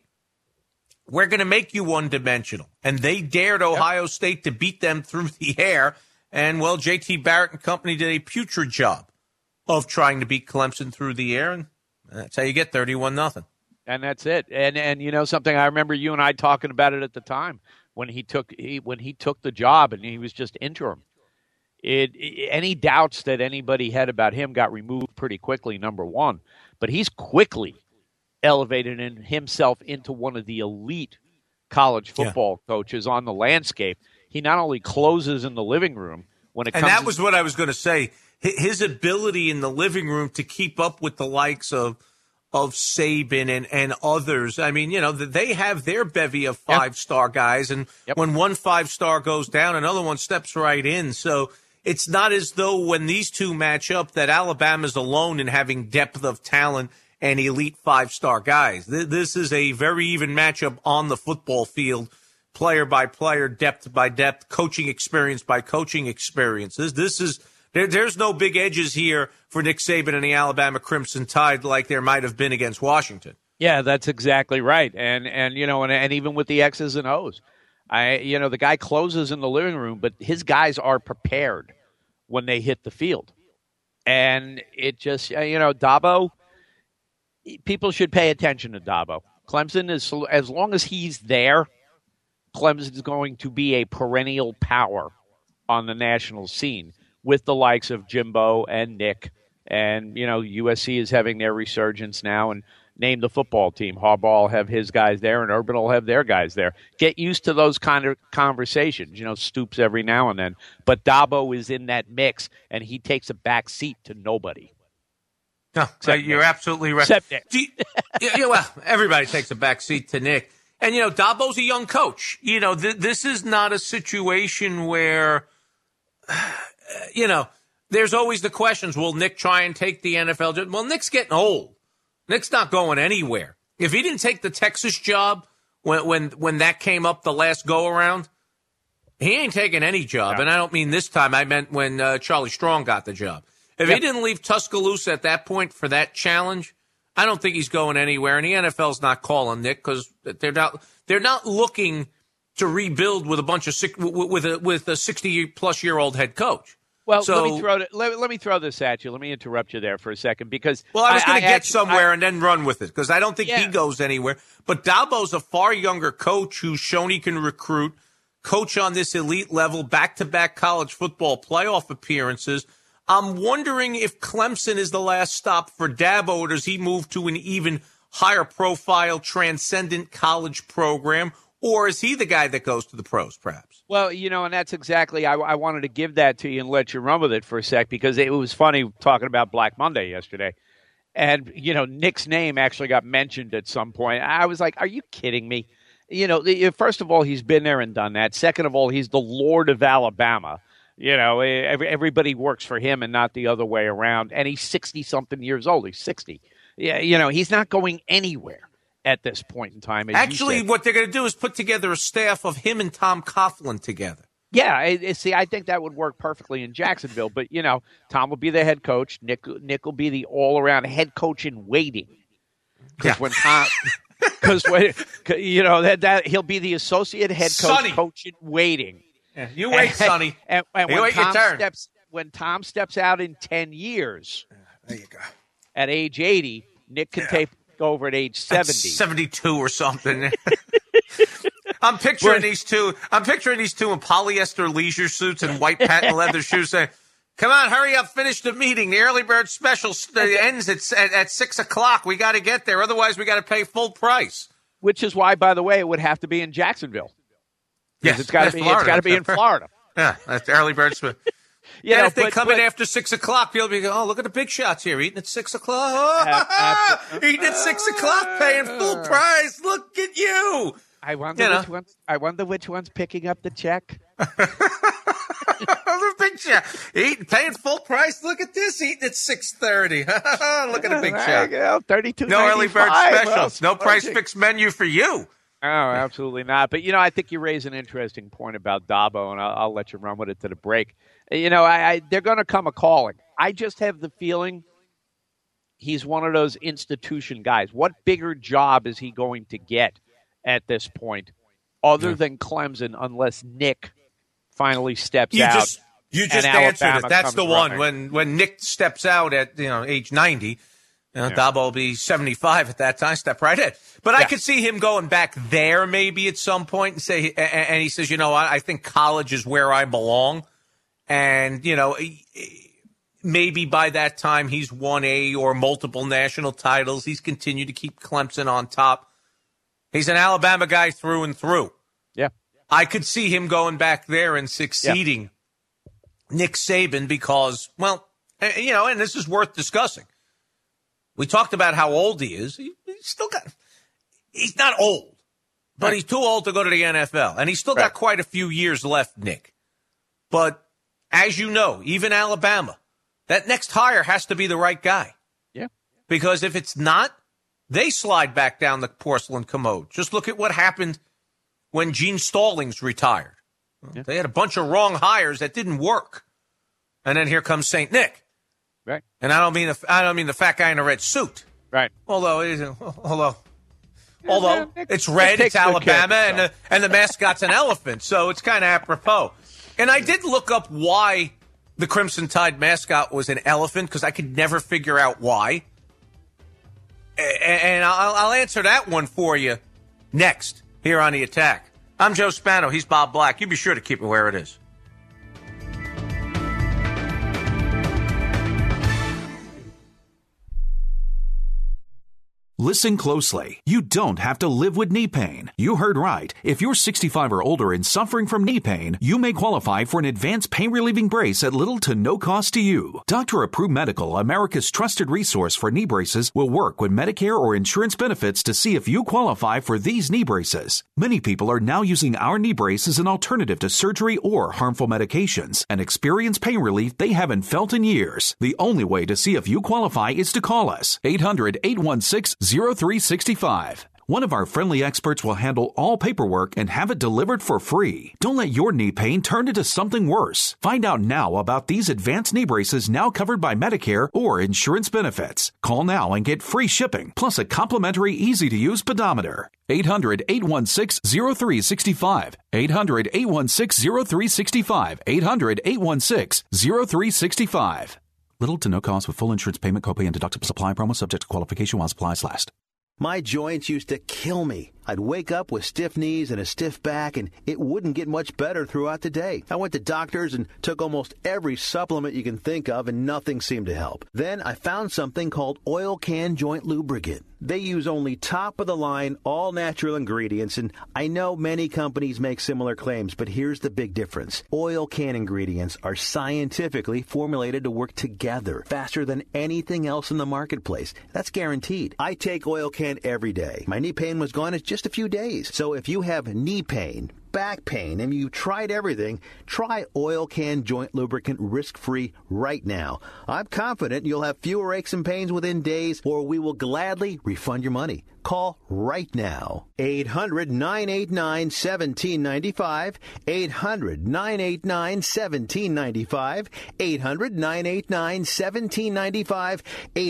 we're going to make you one-dimensional. And they dared Ohio State to beat them through the air. And, well, J.T. Barrett and company did a putrid job of trying to beat Clemson through the air. And that's how you get 31-0. And that's it. And something, I remember you and I talking about it at the time when he took the job and he was just interim. Any doubts that anybody had about him got removed pretty quickly, number one. But he's quickly elevated himself into one of the elite college football coaches on the landscape. He not only closes in the living room when it comes. And that was what I was going to say. His ability in the living room to keep up with the likes of Saban and others. I mean, they have their bevy of 5-star guys, and when one 5-star goes down, another one steps right in. So it's not as though when these two match up that Alabama's alone in having depth of talent and elite 5-star guys. This is a very even matchup on the football field, player by player, depth by depth, coaching experience by coaching experience. This is there's no big edges here for Nick Saban and the Alabama Crimson Tide like there might have been against Washington. Yeah, that's exactly right. And even with the X's and O's, the guy closes in the living room, but his guys are prepared when they hit the field. And it just, Dabo, people should pay attention to Dabo. Clemson is, as long as he's there, Clemson is going to be a perennial power on the national scene with the likes of Jimbo and Nick. And, USC is having their resurgence now and name the football team. Harbaugh will have his guys there and Urban will have their guys there. Get used to those kind of conversations, Stoops every now and then. But Dabo is in that mix, and he takes a back seat to nobody. No, you're absolutely right. Except Nick. Well, everybody takes a back seat to Nick. And, Dabo's a young coach. This is not a situation where, there's always the questions, will Nick try and take the NFL job? Well, Nick's getting old. Nick's not going anywhere. If he didn't take the Texas job when that came up the last go-around, he ain't taking any job. No. And I don't mean this time. I meant when Charlie Strong got the job. If he didn't leave Tuscaloosa at that point for that challenge, I don't think he's going anywhere. And the NFL's not calling Nick because they're not looking to rebuild with a bunch of with a 60-plus-year-old head coach. Well, let me throw this at you. Let me interrupt you there for a second because I was going to get somewhere and then run with it because I don't think he goes anywhere. But Dabo's a far younger coach who's shown he can recruit, coach on this elite level, back-to-back college football playoff appearances. I'm wondering if Clemson is the last stop for Dabo, or does he move to an even higher profile, transcendent college program, or is he the guy that goes to the pros, perhaps? Well, and that's exactly, I wanted to give that to you and let you run with it for a sec because it was funny talking about Black Monday yesterday. And, Nick's name actually got mentioned at some point. I was like, are you kidding me? First of all, he's been there and done that. Second of all, he's the Lord of Alabama. Everybody works for him and not the other way around. And he's 60-something years old. He's 60. Yeah, he's not going anywhere at this point in time. Actually, what they're going to do is put together a staff of him and Tom Coughlin together. Yeah, I think that would work perfectly in Jacksonville. But, Tom will be the head coach. Nick will be the all-around head coach in waiting. Because when Tom... Because, he'll be the associate head coach in waiting. Yeah, you wait, Sonny. And you wait your turn. When Tom steps out in 10 years... There you go. At age 80, Nick can take over at age 70. 72 or something. I'm picturing these two in polyester leisure suits and white patent leather shoes saying, come on, hurry up, finish the meeting. The early bird special ends at 6 o'clock. We got to get there. Otherwise, we got to pay full price. Which is why, by the way, it would have to be in Jacksonville. Yes, it's got to be in Florida. Yeah, that's the early bird special. If they come in after 6 o'clock, people will be going, look at the big shots here, eating at 6 o'clock. Eating at 6 o'clock, paying full price. Look at you. I wonder which one's picking up the check. The big check. Paying full price. Look at this, eating at 6:30. Look at the big check. $32.95. No early bird specials. No price fixed menu for you. Oh, absolutely not. But, I think you raise an interesting point about Dabo, and I'll let you run with it to the break. They're going to come a-calling. I just have the feeling he's one of those institution guys. What bigger job is he going to get at this point other than Clemson unless Nick finally steps out? You just answered it. That's the one. When Nick steps out at age 90, Dabo will be 75 at that time. Step right in. But I could see him going back there maybe at some point and he says, I think college is where I belong. And, maybe by that time he's won or multiple national titles. He's continued to keep Clemson on top. He's an Alabama guy through and through. Yeah. I could see him going back there and succeeding Nick Saban because, and this is worth discussing. We talked about how old he is. He's not old, but he's too old to go to the NFL. And he's still got quite a few years left, Nick. But as you know, even Alabama, that next hire has to be the right guy. Yeah. Because if it's not, they slide back down the porcelain commode. Just look at what happened when Gene Stallings retired. Yeah. They had a bunch of wrong hires that didn't work. And then here comes St. Nick. Right. And I don't mean the fat guy in a red suit. Right. Although it's red, it's Alabama, and the mascot's an elephant, so it's kind of apropos. And I did look up why the Crimson Tide mascot was an elephant because I could never figure out why. And I'll answer that one for you next here on The Attack. I'm Joe Spano. He's Bob Black. You be sure to keep it where it is. Listen closely. You don't have to live with knee pain. You heard right. If you're 65 or older and suffering from knee pain, you may qualify for an advanced pain-relieving brace at little to no cost to you. Dr. Approved Medical, America's trusted resource for knee braces, will work with Medicare or insurance benefits to see if you qualify for these knee braces. Many people are now using our knee brace as an alternative to surgery or harmful medications and experience pain relief they haven't felt in years. The only way to see if you qualify is to call us. 800-816-0365. One of our friendly experts will handle all paperwork and have it delivered for free. Don't let your knee pain turn into something worse. Find out now about these advanced knee braces now covered by Medicare or insurance benefits. Call now and get free shipping, plus a complimentary easy-to-use pedometer. 800-816-0365. 800-816-0365. 800-816-0365. Little to no cost with full insurance payment, copay, and deductible supply promo subject to qualification while supplies last. My joints used to kill me. I'd wake up with stiff knees and a stiff back, and it wouldn't get much better throughout the day. I went to doctors and took almost every supplement you can think of, and nothing seemed to help. Then I found something called Oil Can Joint Lubricant. They use only top-of-the-line, all-natural ingredients, and I know many companies make similar claims, but here's the big difference. Oil Can ingredients are scientifically formulated to work together faster than anything else in the marketplace. That's guaranteed. I take Oil Can every day. My knee pain was gone in just a few days. So if you have knee pain, back pain, and you tried everything, try Oil Can Joint Lubricant risk-free right now. I'm confident you'll have fewer aches and pains within days, or we will gladly refund your money. Call right now. 800-989-1795. 800-989-1795. 800-989-1795.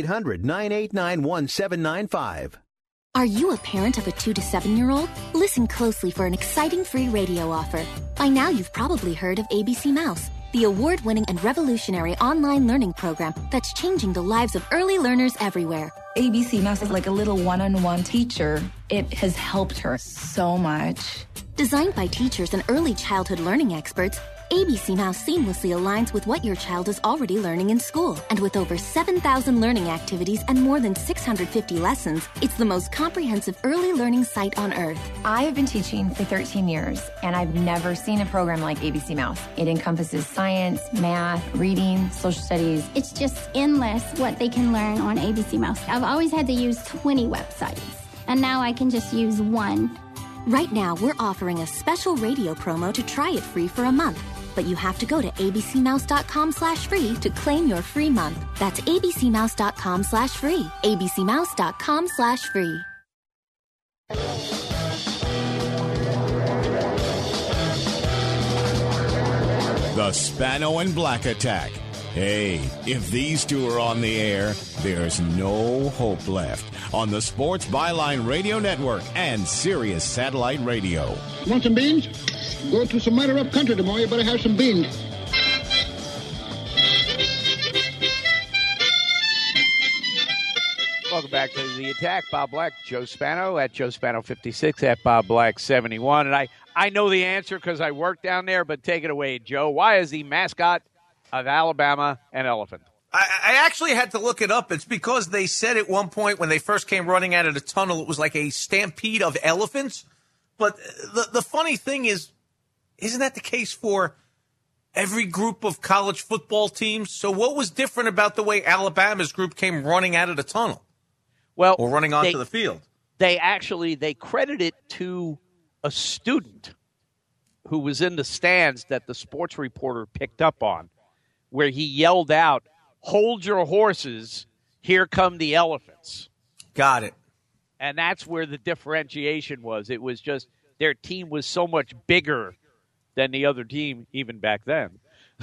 800-989-1795. Are you a parent of a 2 to 7-year-old? Listen closely for an exciting free radio offer. By now, you've probably heard of ABC Mouse, the award-winning and revolutionary online learning program that's changing the lives of early learners everywhere. ABC Mouse is like a little one-on-one teacher. It has helped her so much. Designed by teachers and early childhood learning experts, ABC Mouse seamlessly aligns with what your child is already learning in school. And with over 7,000 learning activities and more than 650 lessons, it's the most comprehensive early learning site on earth. I have been teaching for 13 years, and I've never seen a program like ABC Mouse. It encompasses science, math, reading, social studies. It's just endless what they can learn on ABC Mouse. I've always had to use 20 websites, and now I can just use one. Right now, we're offering a special radio promo to try it free for a month. But you have to go to abcmouse.com/free to claim your free month. That's abcmouse.com/free. abcmouse.com/free. The Spano and Black Attack. Hey, if these two are on the air, there's no hope left. On the Sports Byline Radio Network and Sirius Satellite Radio. Want some beans? Go to some mighty rough country tomorrow. You better have some beans. Welcome back to The Attack. Bob Black, Joe Spano at Joe Spano56 at Bob Black 71. And I know the answer because I work down there, but take it away, Joe. Why is the mascot of Alabama an elephant? I actually had to look it up. It's because they said at one point when they first came running out of the tunnel, it was like a stampede of elephants. But the funny thing is, isn't that the case for every group of college football teams? So what was different about the way Alabama's group came running out of the tunnel? Well, or running onto the field? They credit it to a student who was in the stands that the sports reporter picked up on, where he yelled out, "Hold your horses, here come the elephants." Got it. And that's where the differentiation was. It was just their team was so much bigger than the other team, even back then,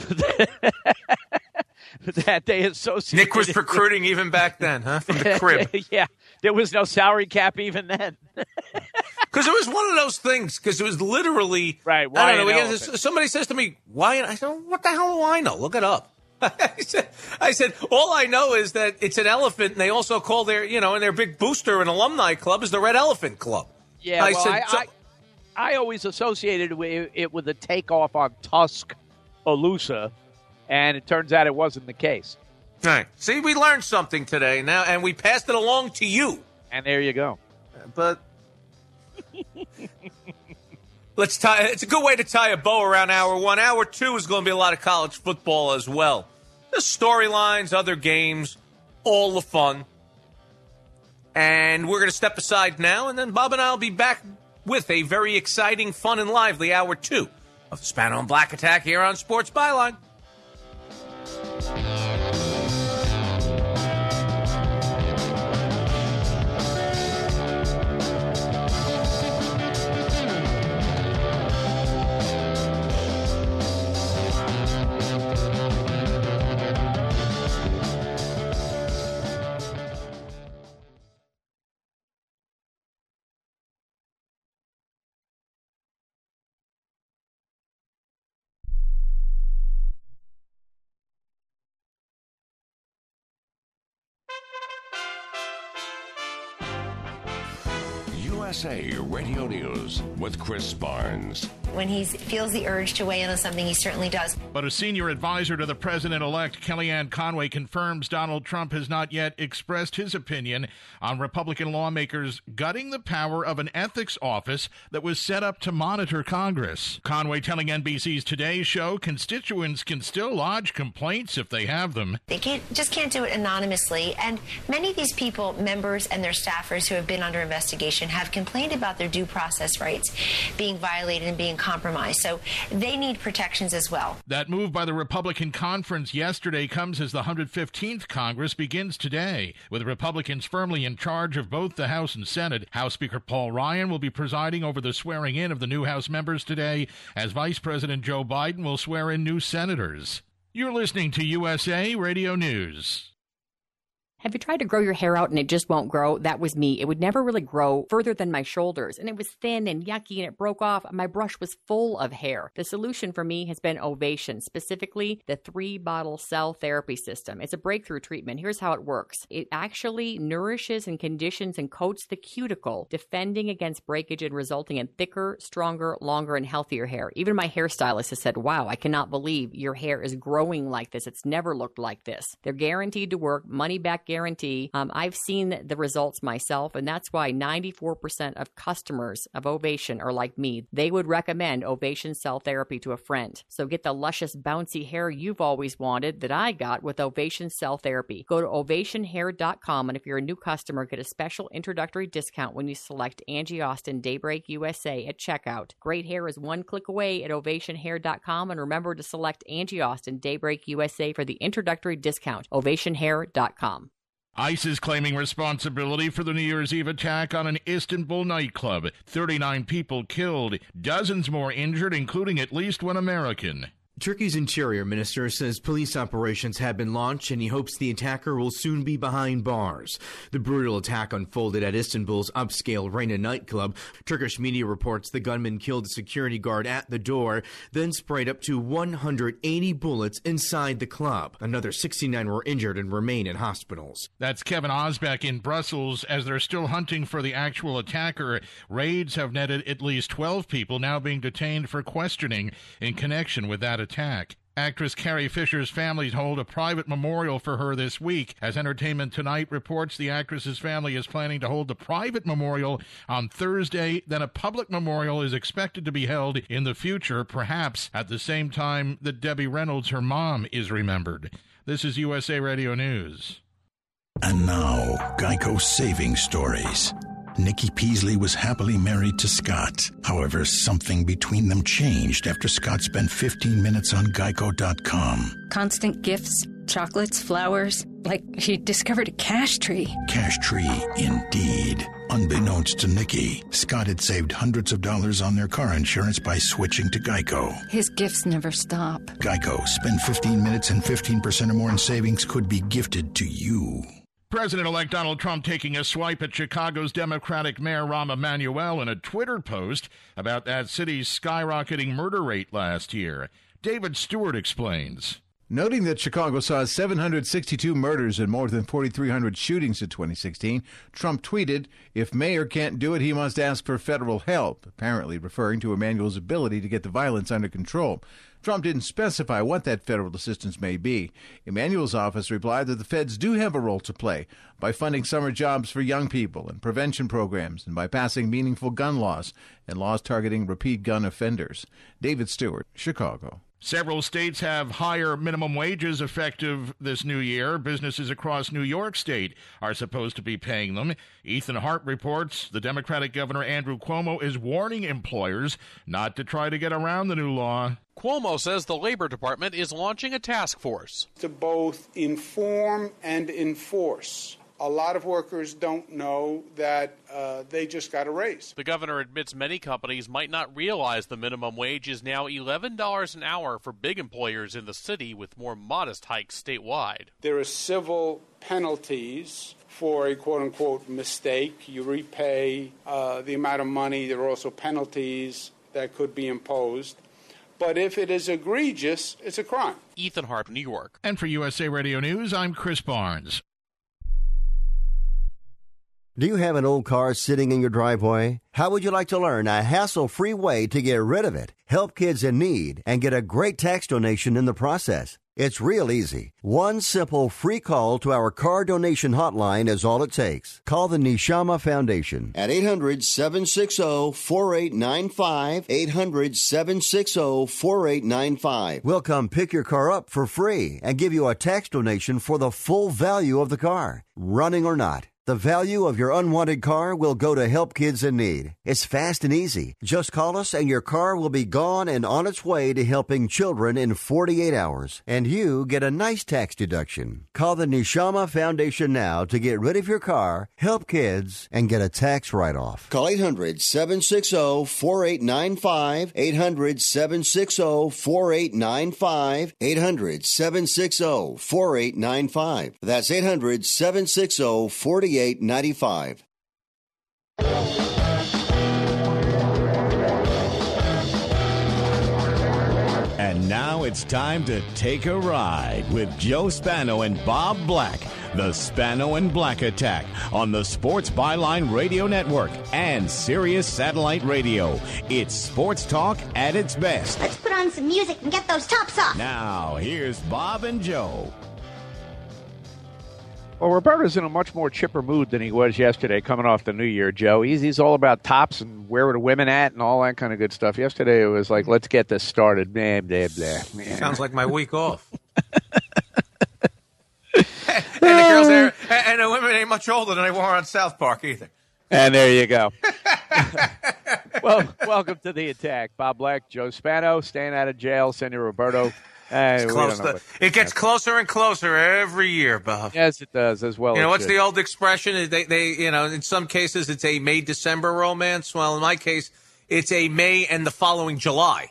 that they associated. Nick was recruiting even back then, huh? From the crib. Yeah, there was no salary cap even then. Because it was one of those things, because it was literally, right, I don't know, somebody says to me, why? I said, what the hell do I know? Look it up. I said, all I know is that it's an elephant, and they also call their, in their big booster and alumni club is the Red Elephant Club. Yeah, I always associated it with a takeoff on Tuscaloosa, and it turns out it wasn't the case. All right. See, we learned something today now, and we passed it along to you. And there you go. But it's a good way to tie a bow around hour one. Hour two is going to be a lot of college football as well. The storylines, other games, all the fun. And we're going to step aside now, and then Bob and I will be back with a very exciting, fun, and lively hour two of the Spano and Black Attack here on Sports Byline. USA Radio News with Chris Barnes. When he feels the urge to weigh in on something, he certainly does. But a senior advisor to the president-elect, Kellyanne Conway, confirms Donald Trump has not yet expressed his opinion on Republican lawmakers gutting the power of an ethics office that was set up to monitor Congress. Conway telling NBC's Today Show constituents can still lodge complaints if they have them. They can't do it anonymously. And many of these people, members and their staffers who have been under investigation, have complained about their due process rights being violated and being compromised. So they need protections as well. That move by the Republican conference yesterday comes as the 115th Congress begins today, with Republicans firmly in charge of both the House and Senate. House Speaker Paul Ryan will be presiding over the swearing in of the new House members today, as Vice President Joe Biden will swear in new senators. You're listening to USA Radio News. Have you tried to grow your hair out and it just won't grow? That was me. It would never really grow further than my shoulders, and it was thin and yucky, and it broke off. My brush was full of hair. The solution for me has been Ovation, specifically the 3-bottle cell therapy system. It's a breakthrough treatment. Here's how it works. It actually nourishes and conditions and coats the cuticle, defending against breakage and resulting in thicker, stronger, longer, and healthier hair. Even my hairstylist has said, wow, I cannot believe your hair is growing like this. It's never looked like this. They're guaranteed to work, money back guarantee. I've seen the results myself, and that's why 94% of customers of Ovation are like me. They would recommend Ovation Cell Therapy to a friend. So get the luscious, bouncy hair you've always wanted that I got with Ovation Cell Therapy. Go to ovationhair.com, and if you're a new customer, get a special introductory discount when you select Angie Austin Daybreak USA at checkout. Great hair is one click away at ovationhair.com, and remember to select Angie Austin Daybreak USA for the introductory discount. ovationhair.com. ICE is claiming responsibility for the New Year's Eve attack on an Istanbul nightclub. 39 people killed, dozens more injured, including at least one American. Turkey's interior minister says police operations have been launched and he hopes the attacker will soon be behind bars. The brutal attack unfolded at Istanbul's upscale Reyna nightclub. Turkish media reports the gunman killed a security guard at the door, then sprayed up to 180 bullets inside the club. Another 69 were injured and remain in hospitals. That's Kevin Osbeck in Brussels. As they're still hunting for the actual attacker, raids have netted at least 12 people now being detained for questioning in connection with that attack. Actress Carrie Fisher's family hold a private memorial for her this week. As Entertainment Tonight reports, the actress's family is planning to hold the private memorial on Thursday. Then a public memorial is expected to be held in the future, perhaps at the same time that Debbie Reynolds, her mom, is remembered. This is USA Radio News. And now, Geico Saving Stories. Nikki Peasley was happily married to Scott. However, something between them changed after Scott spent 15 minutes on Geico.com. Constant gifts, chocolates, flowers, like she discovered a cash tree. Cash tree, indeed. Unbeknownst to Nikki, Scott had saved hundreds of dollars on their car insurance by switching to Geico. His gifts never stop. Geico. Spend 15 minutes and 15% or more in savings could be gifted to you. President-elect Donald Trump taking a swipe at Chicago's Democratic Mayor Rahm Emanuel in a Twitter post about that city's skyrocketing murder rate last year. David Stewart explains. Noting that Chicago saw 762 murders and more than 4,300 shootings in 2016, Trump tweeted, "If mayor can't do it, he must ask for federal help," apparently referring to Emanuel's ability to get the violence under control. Trump didn't specify what that federal assistance may be. Emanuel's office replied that the feds do have a role to play by funding summer jobs for young people and prevention programs and by passing meaningful gun laws and laws targeting repeat gun offenders. David Stewart, Chicago. Several states have higher minimum wages effective this new year. Businesses across New York State are supposed to be paying them. Ethan Hart reports the Democratic Governor Andrew Cuomo is warning employers not to try to get around the new law. Cuomo says the Labor Department is launching a task force to both inform and enforce. A lot of workers don't know that they just got a raise. The governor admits many companies might not realize the minimum wage is now $11 an hour for big employers in the city, with more modest hikes statewide. There are civil penalties for a quote-unquote mistake. You repay the amount of money. There are also penalties that could be imposed. But if it is egregious, it's a crime. Ethan Harp, New York. And for USA Radio News, I'm Chris Barnes. Do you have an old car sitting in your driveway? How would you like to learn a hassle-free way to get rid of it, help kids in need, and get a great tax donation in the process? It's real easy. One simple free call to our car donation hotline is all it takes. Call the Neshama Foundation at 800-760-4895, 800-760-4895. We'll come pick your car up for free and give you a tax donation for the full value of the car, running or not. The value of your unwanted car will go to help kids in need. It's fast and easy. Just call us and your car will be gone and on its way to helping children in 48 hours. And you get a nice tax deduction. Call the Neshama Foundation now to get rid of your car, help kids, and get a tax write-off. Call 800-760-4895, 800-760-4895, 800-760-4895. That's 800-760-4895. And now it's time to take a ride with Joe Spano and Bob Black. The Spano and Black Attack on the Sports Byline Radio Network and Sirius Satellite Radio. It's sports talk at its best. Let's put on some music and get those tops off. Now, here's Bob and Joe. Well, Roberto's in a much more chipper mood than he was yesterday coming off the New Year, Joe. He's all about tops and where are the women at and all that kind of good stuff. Yesterday it was like, let's get this started. Blah, blah, blah. Sounds like my week off. And the girls there, and the women ain't much older than they were on South Park either. And there you go. Well, welcome to the attack. Bob Black, Joe Spano, staying out of jail, Senor Roberto. It gets closer and closer every year, Bob. Yes, it does, as well. You know, what's the old expression? They in some cases it's a May-December romance. Well, in my case, it's a May and the following July.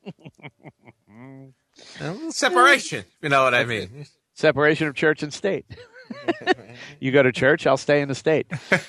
Separation, you know what I mean? Separation of church and state. You go to church, I'll stay in the state.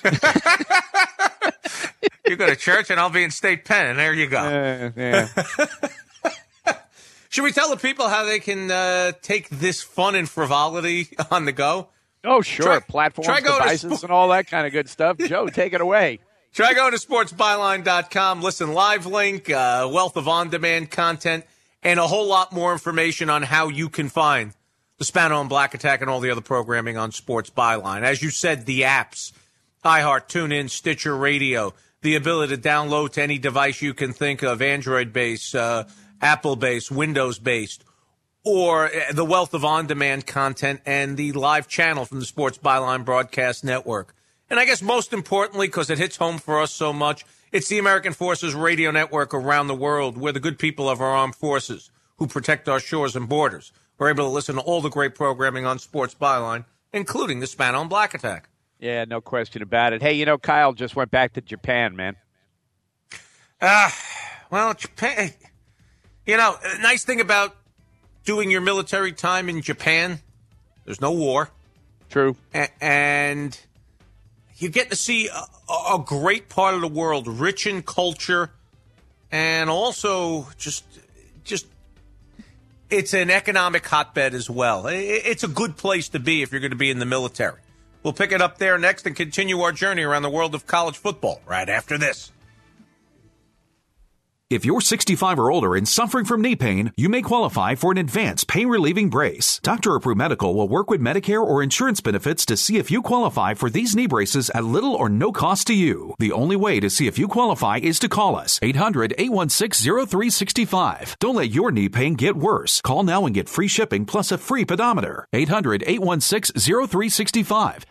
You go to church, and I'll be in state pen, and there you go. Yeah. Should we tell the people how they can take this fun and frivolity on the go? Oh, sure. Platforms, devices, and all that kind of good stuff. Joe, take it away. Try going to sportsbyline.com. Listen, live link, wealth of on-demand content, and a whole lot more information on how you can find the Spano and Black Attack and all the other programming on Sports Byline. As you said, the apps, iHeart, TuneIn, Stitcher Radio, the ability to download to any device you can think of, Android-based, Apple-based, Windows-based, or the wealth of on-demand content and the live channel from the Sports Byline Broadcast Network. And I guess most importantly, because it hits home for us so much, it's the American Forces Radio Network around the world, where the good people of our armed forces who protect our shores and borders are able to listen to all the great programming on Sports Byline, including the Spano and Black Attack. Yeah, no question about it. Hey, you know, Kyle just went back to Japan, man. Well, Japan, you know, a nice thing about doing your military time in Japan, there's no war. True. And you get to see a great part of the world, rich in culture, and also just it's an economic hotbed as well. It's a good place to be if you're going to be in the military. We'll pick it up there next and continue our journey around the world of college football right after this. If you're 65 or older and suffering from knee pain, you may qualify for an advanced pain-relieving brace. Doctor-approved medical will work with Medicare or insurance benefits to see if you qualify for these knee braces at little or no cost to you. The only way to see if you qualify is to call us, 800-816-0365. Don't let your knee pain get worse. Call now and get free shipping plus a free pedometer. 800-816-0365.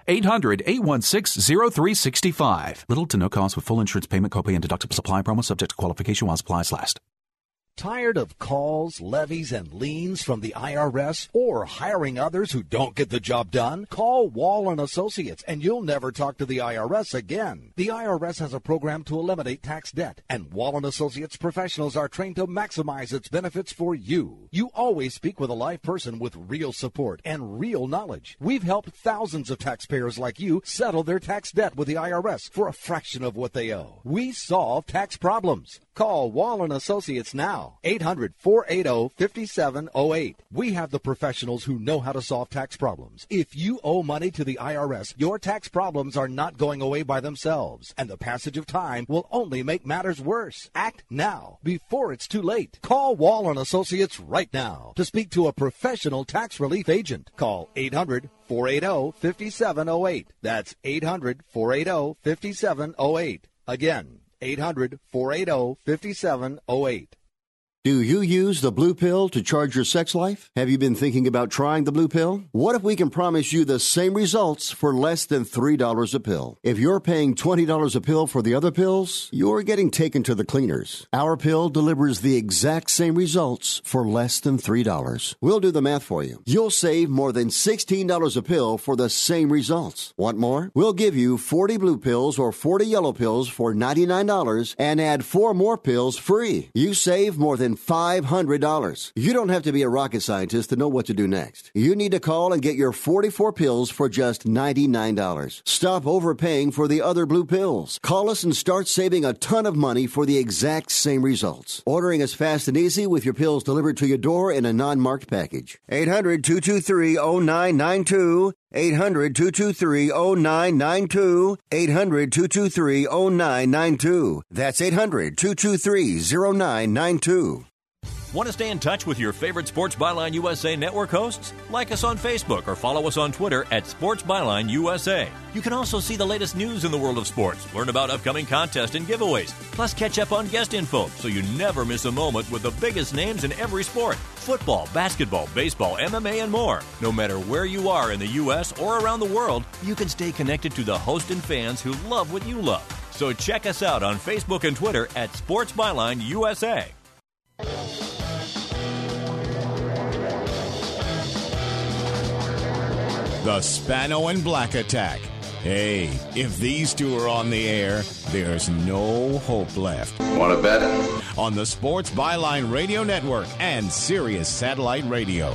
800-816-0365. Little to no cost with full insurance payment, copay, and deductible supply promo subject to qualification while supplies last. Tired of calls, levies, and liens from the IRS or hiring others who don't get the job done? Call Wall & Associates and you'll never talk to the IRS again. The IRS has a program to eliminate tax debt, and Wall & Associates professionals are trained to maximize its benefits for you. You always speak with a live person with real support and real knowledge. We've helped thousands of taxpayers like you settle their tax debt with the IRS for a fraction of what they owe. We solve tax problems. Call Wall & Associates now. 800-480-5708. We have the professionals who know how to solve tax problems. If you owe money to the IRS, your tax problems are not going away by themselves, and the passage of time will only make matters worse. Act now, before it's too late. Call Wall & Associates right now to speak to a professional tax relief agent. Call 800-480-5708. That's 800-480-5708. Again, 800-480-5708. Do you use the blue pill to charge your sex life? Have you been thinking about trying the blue pill? What if we can promise you the same results for less than $3 a pill? If you're paying $20 a pill for the other pills, you're getting taken to the cleaners. Our pill delivers the exact same results for less than $3. We'll do the math for you. You'll save more than $16 a pill for the same results. Want more? We'll give you 40 blue pills or 40 yellow pills for $99 and add 4 more pills free. You save more than $500. You don't have to be a rocket scientist to know what to do next. You need to call and get your 44 pills for just $99. Stop overpaying for the other blue pills. Call us and start saving a ton of money for the exact same results. Ordering is fast and easy with your pills delivered to your door in a non-marked package. 800-223-0992. 800-223-0992. 800-223-0992. That's 800-223-0992. Want to stay in touch with your favorite Sports Byline USA Network hosts? Like us on Facebook or follow us on Twitter at Sports Byline USA. You can also see the latest news in the world of sports, learn about upcoming contests and giveaways, plus catch up on guest info so you never miss a moment with the biggest names in every sport. Football, basketball, baseball, MMA, and more. No matter where you are in the U.S. or around the world, you can stay connected to the host and fans who love what you love. So check us out on Facebook and Twitter at Sports Byline USA. The Spano and Black Attack. Hey, if these two are on the air, there's no hope left. Want to bet? On the Sports Byline Radio Network and Sirius Satellite Radio.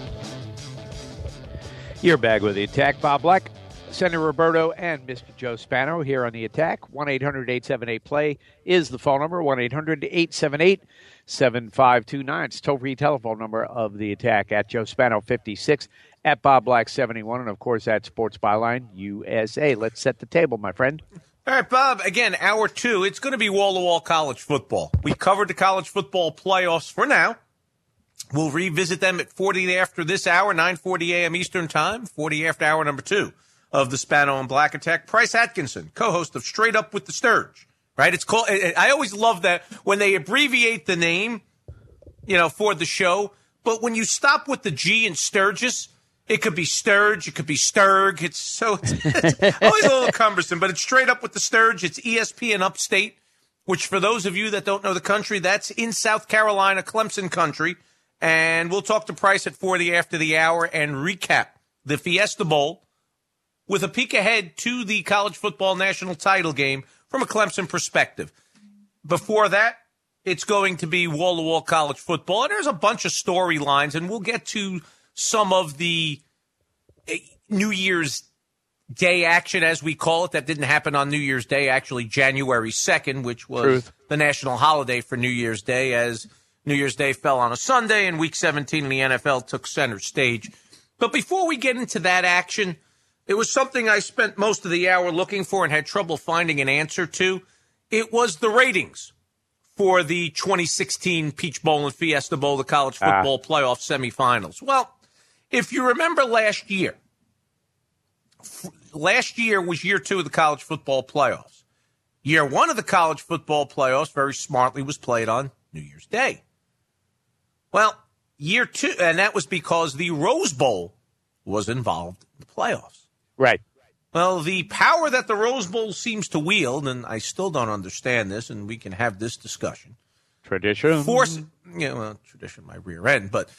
You're back with the Attack. Bob Black, Senator Roberto, and Mr. Joe Spano here on the Attack. 1-800-878-PLAY is the phone number. 1-800-878-7529. It's toll-free telephone number of the Attack at Joe Spano 56. At Bob Black 71, and of course at Sports Byline USA. Let's set the table, my friend. All right, Bob, again, hour 2, it's going to be wall-to-wall college football. We covered the college football playoffs for now. We'll revisit them at 40 after this hour, 9:40 a.m. Eastern Time, 40 after hour number 2 of the Spano and Black Attack. Price Atkinson, co-host of Straight Up with the Sturge, right? It's called. I always love that when they abbreviate the name, for the show, but when you stop with the G in Sturgis, it could be Sturge, it could be Sturg. It's always a little cumbersome, but it's Straight Up with the Sturge. It's ESPN Upstate, which for those of you that don't know the country, that's in South Carolina, Clemson country. And we'll talk to Price at 40 after the hour and recap the Fiesta Bowl with a peek ahead to the college football national title game from a Clemson perspective. Before that, it's going to be wall-to-wall college football. And there's a bunch of storylines, and we'll get to some of the New Year's Day action, as we call it, that didn't happen on New Year's Day, actually January 2nd, which was the national holiday for New Year's Day, as New Year's Day fell on a Sunday and Week 17 in the NFL took center stage. But before we get into that action, it was something I spent most of the hour looking for and had trouble finding an answer to. It was the ratings for the 2016 Peach Bowl and Fiesta Bowl, the college football playoff semifinals. Well, if you remember last year was year 2 of the college football playoffs. Year 1 of the college football playoffs, very smartly, was played on New Year's Day. Well, year 2, and that was because the Rose Bowl was involved in the playoffs. Right. Well, the power that the Rose Bowl seems to wield, and I still don't understand this, and we can have this discussion. Tradition. Tradition, my rear end, but,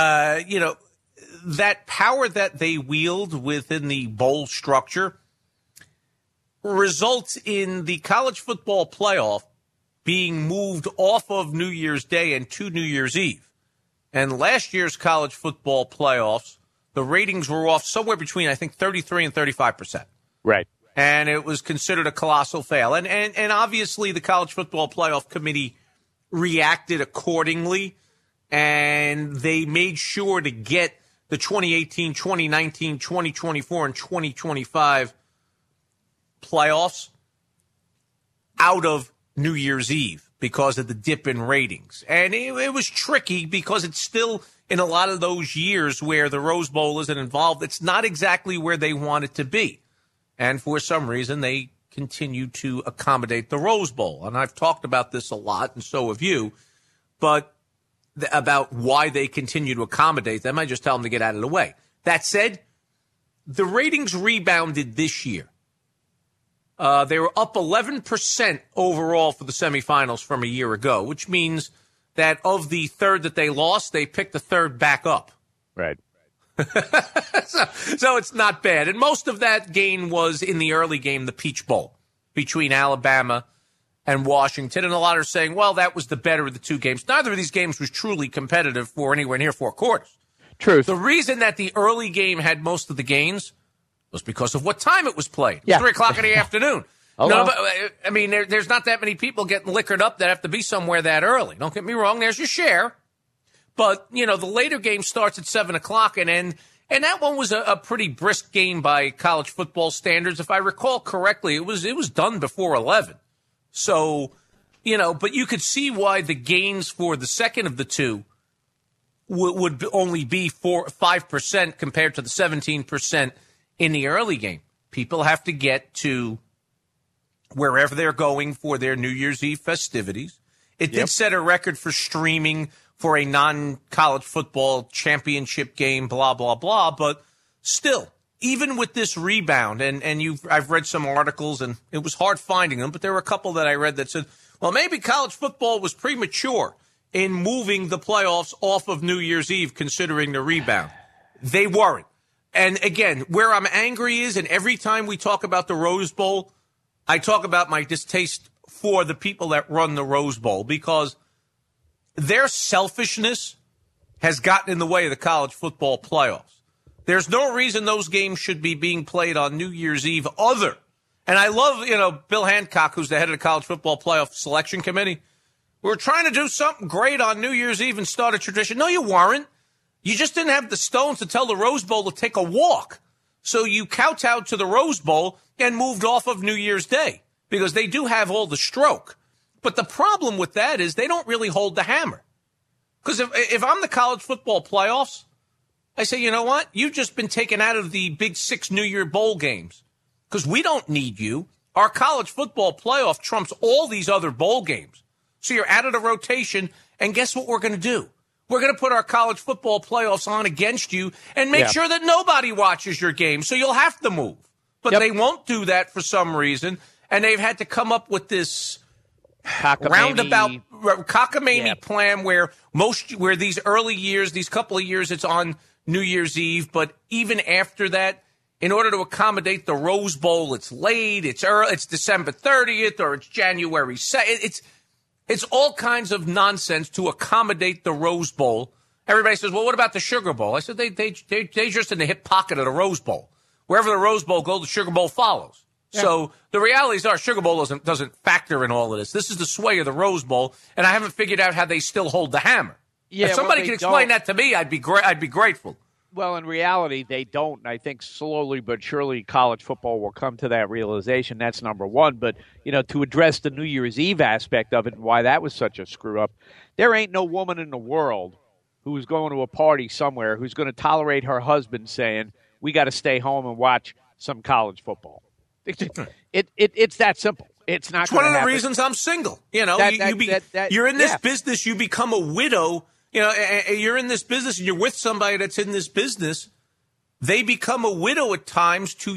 that power that they wield within the bowl structure results in the college football playoff being moved off of New Year's Day and to New Year's Eve. And last year's college football playoffs, the ratings were off somewhere between, I think, 33 and 35%. Right. And it was considered a colossal fail. And obviously the College Football Playoff Committee reacted accordingly, and they made sure to get the 2018, 2019, 2024, and 2025 playoffs out of New Year's Eve because of the dip in ratings. And it was tricky because it's still in a lot of those years where the Rose Bowl isn't involved. It's not exactly where they want it to be. And for some reason, they continue to accommodate the Rose Bowl. And I've talked about this a lot, and so have you, but about why they continue to accommodate them. I just tell them to get out of the way. That said, the ratings rebounded this year. They were up 11% overall for the semifinals from a year ago, which means that of the third that they lost, they picked the third back up. Right. So it's not bad. And most of that gain was in the early game, the Peach Bowl, between Alabama and Washington. And a lot are saying, well, that was the better of the two games. Neither of these games was truly competitive for anywhere near 4 quarters. Truth. The reason that the early game had most of the gains was because of what time it was played. It was 3 o'clock in the afternoon. Oh, no, well. but I mean, there's not that many people getting liquored up that have to be somewhere that early. Don't get me wrong. There's your share. But, you know, the later game starts at 7 o'clock and that one was a pretty brisk game by college football standards. If I recall correctly, it was done before 11. So, you know, but you could see why the gains for the second of the two would only be 5% compared to the 17% in the early game. People have to get to wherever they're going for their New Year's Eve festivities. It did set a record for streaming for a non-college football championship game, blah, blah, blah. But still, even with this rebound, and I've read some articles, and it was hard finding them, but there were a couple that I read that said, well, maybe college football was premature in moving the playoffs off of New Year's Eve, considering the rebound. They weren't. And again, where I'm angry is, and every time we talk about the Rose Bowl, I talk about my distaste for the people that run the Rose Bowl, because their selfishness has gotten in the way of the college football playoffs. There's no reason those games should be being played on New Year's Eve other. And I love, you know, Bill Hancock, who's the head of the college football playoff selection committee. We're trying to do something great on New Year's Eve and start a tradition. No, you weren't. You just didn't have the stones to tell the Rose Bowl to take a walk. So you kowtowed to the Rose Bowl and moved off of New Year's Day because they do have all the stroke. But the problem with that is they don't really hold the hammer. Because if I'm the college football playoffs, I say, you know what? You've just been taken out of the Big 6 New Year Bowl games because we don't need you. Our college football playoff trumps all these other bowl games. So you're out of the rotation, and guess what we're going to do? We're going to put our college football playoffs on against you and make sure that nobody watches your game, so you'll have to move. But they won't do that for some reason, and they've had to come up with this roundabout cockamamie plan where these early years, these couple of years, it's on New Year's Eve, but even after that, in order to accommodate the Rose Bowl, it's late, it's early, it's December 30th or it's January 2nd. It's all kinds of nonsense to accommodate the Rose Bowl. Everybody says, well, what about the Sugar Bowl? I said, they just in the hip pocket of the Rose Bowl. Wherever the Rose Bowl goes, the Sugar Bowl follows. Yeah. So the realities are Sugar Bowl doesn't factor in all of this. This is the sway of the Rose Bowl, and I haven't figured out how they still hold the hammer. Yeah, if somebody can explain that to me, I'd be grateful. Well, in reality, they don't. I think slowly but surely college football will come to that realization. That's number one. But, you know, to address the New Year's Eve aspect of it and why that was such a screw-up, there ain't no woman in the world who's going to a party somewhere who's going to tolerate her husband saying, we got to stay home and watch some college football. It's that simple. It's not. It's one of the reasons I'm single. You know, you're in this business. You become a widow. You know, you're in this business and you're with somebody that's in this business. They become a widow at times to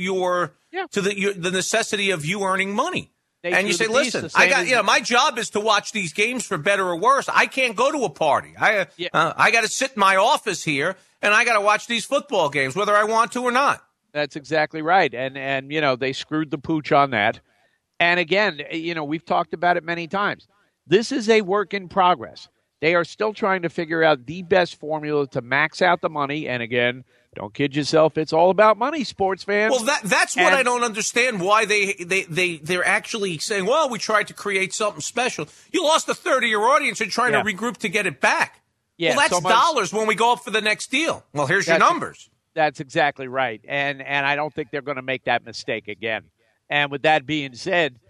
the necessity of you earning money. And you say, listen, my job is to watch these games for better or worse. I can't go to a party. I got to sit in my office here and I got to watch these football games, whether I want to or not. That's exactly right. And you know, they screwed the pooch on that. And again, you know, we've talked about it many times. This is a work in progress. They are still trying to figure out the best formula to max out the money. And again, Don't kid yourself. It's all about money, sports fans. Well, that's what I don't understand, why they're actually saying, well, we tried to create something special. You lost a third of your audience and trying to regroup to get it back. Yeah, well, that's dollars when we go up for the next deal. Well, here's your numbers. That's exactly right. And I don't think they're going to make that mistake again. And with that being said,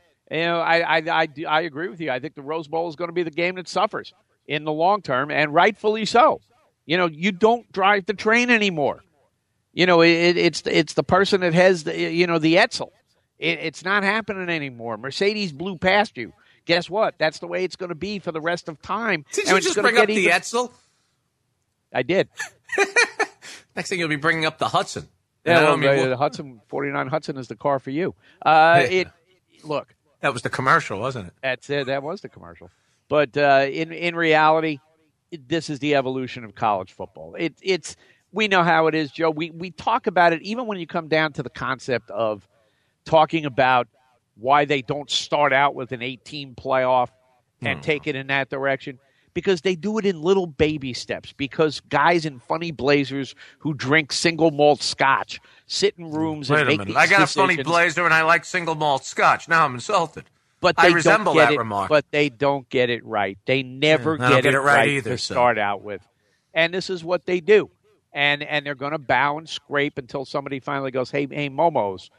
I agree with you. I think the Rose Bowl is going to be the game that suffers in the long term, and rightfully so. You don't drive the train anymore. It's the person that has the Edsel. It's not happening anymore. Mercedes blew past you. Guess what? That's the way it's going to be for the rest of time. Did you just bring up the Edsel? I did. Next thing you'll be bringing up the Hudson. Yeah, the Hudson 49 Hudson is the car for you. Look, that was the commercial, wasn't it? That's it. That was the commercial. But in reality, this is the evolution of college football. It's we know how it is, Joe. We talk about it even when you come down to the concept of talking about why they don't start out with an 8-team playoff and take it in that direction. Because they do it in little baby steps. Because guys in funny blazers who drink single malt scotch sit in rooms and make these I got decisions. a funny blazer and I like single malt scotch. Now I'm insulted. But I resemble that remark. But they don't get it right. They never get it right either, to start out with. And this is what they do. And they're going to bow and scrape until somebody finally goes, hey, Momos,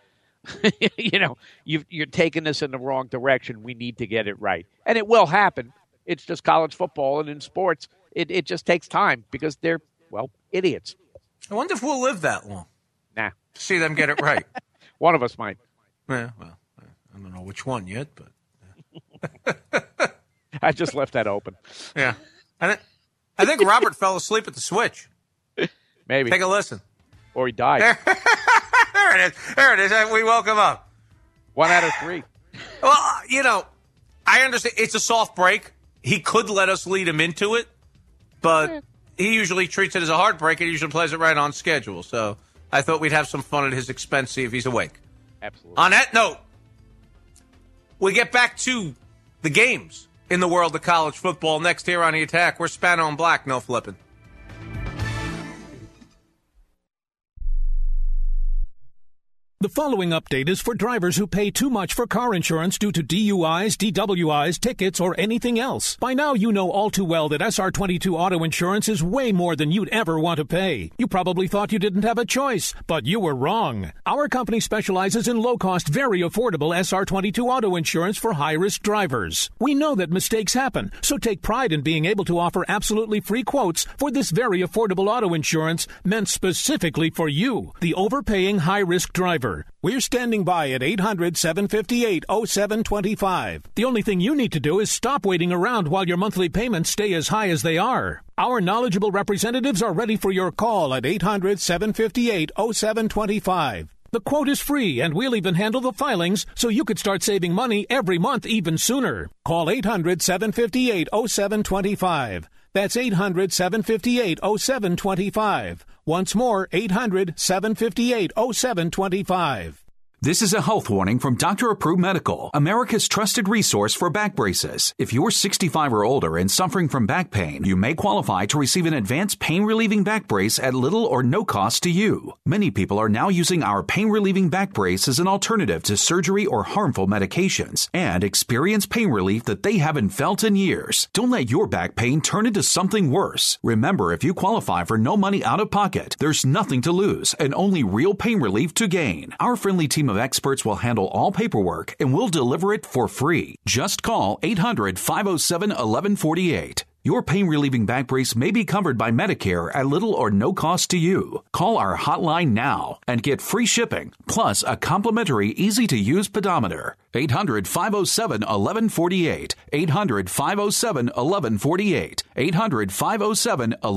you're taking this in the wrong direction. We need to get it right. And it will happen. It's just college football, and in sports, it just takes time because they're, idiots. I wonder if we'll live that long. Nah. To see them get it right. One of us might. Yeah, well, I don't know which one yet, but. I just left that open. Yeah. I think Robert fell asleep at the switch. Maybe. Take a listen. Or he died. There it is. There it is. We woke him up. 1 out of 3. Well, I understand. It's a soft break. He could let us lead him into it, but he usually treats it as a hard break, and he usually plays it right on schedule. So I thought we'd have some fun at his expense, see if he's awake. Absolutely. On that note, we get back to the games in the world of college football next here on The Attack. We're Spano and Black, no flipping. The following update is for drivers who pay too much for car insurance due to DUIs, DWIs, tickets, or anything else. By now, you know all too well that SR22 auto insurance is way more than you'd ever want to pay. You probably thought you didn't have a choice, but you were wrong. Our company specializes in low-cost, very affordable SR22 auto insurance for high-risk drivers. We know that mistakes happen, so take pride in being able to offer absolutely free quotes for this very affordable auto insurance meant specifically for you, the overpaying high-risk driver. We're standing by at 800-758-0725. The only thing you need to do is stop waiting around while your monthly payments stay as high as they are. Our knowledgeable representatives are ready for your call at 800-758-0725. The quote is free, and we'll even handle the filings so you could start saving money every month even sooner. Call 800-758-0725. That's 800-758-0725. Once more, 800-758-0725. This is a health warning from Dr. Approved Medical, America's trusted resource for back braces. If you're 65 or older and suffering from back pain, you may qualify to receive an advanced pain-relieving back brace at little or no cost to you. Many people are now using our pain-relieving back brace as an alternative to surgery or harmful medications and experience pain relief that they haven't felt in years. Don't let your back pain turn into something worse. Remember, if you qualify for no money out of pocket, there's nothing to lose and only real pain relief to gain. Our friendly team of experts will handle all paperwork and will deliver it for free. Just call 800-507-1148. Your pain-relieving back brace may be covered by Medicare at little or no cost to you. Call our hotline now and get free shipping, plus a complimentary, easy-to-use pedometer. 800-507-1148. 800-507-1148.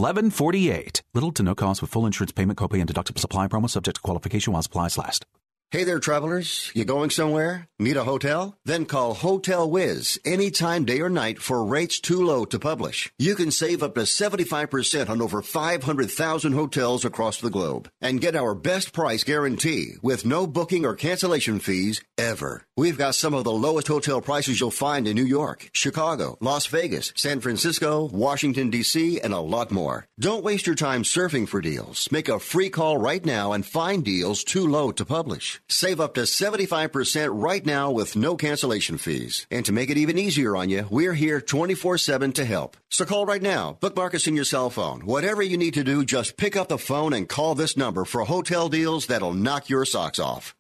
800-507-1148. Little to no cost with full insurance payment, copay, and deductible supply promo subject to qualification while supplies last. Hey there, travelers. You going somewhere? Need a hotel? Then call Hotel Wiz anytime, day or night, for rates too low to publish. You can save up to 75% on over 500,000 hotels across the globe and get our best price guarantee with no booking or cancellation fees ever. We've got some of the lowest hotel prices you'll find in New York, Chicago, Las Vegas, San Francisco, Washington, D.C., and a lot more. Don't waste your time surfing for deals. Make a free call right now and find deals too low to publish. Save up to 75% right now with no cancellation fees. And to make it even easier on you, we're here 24/7 to help. So call right now. Bookmark us in your cell phone. Whatever you need to do, just pick up the phone and call this number for hotel deals that'll knock your socks off.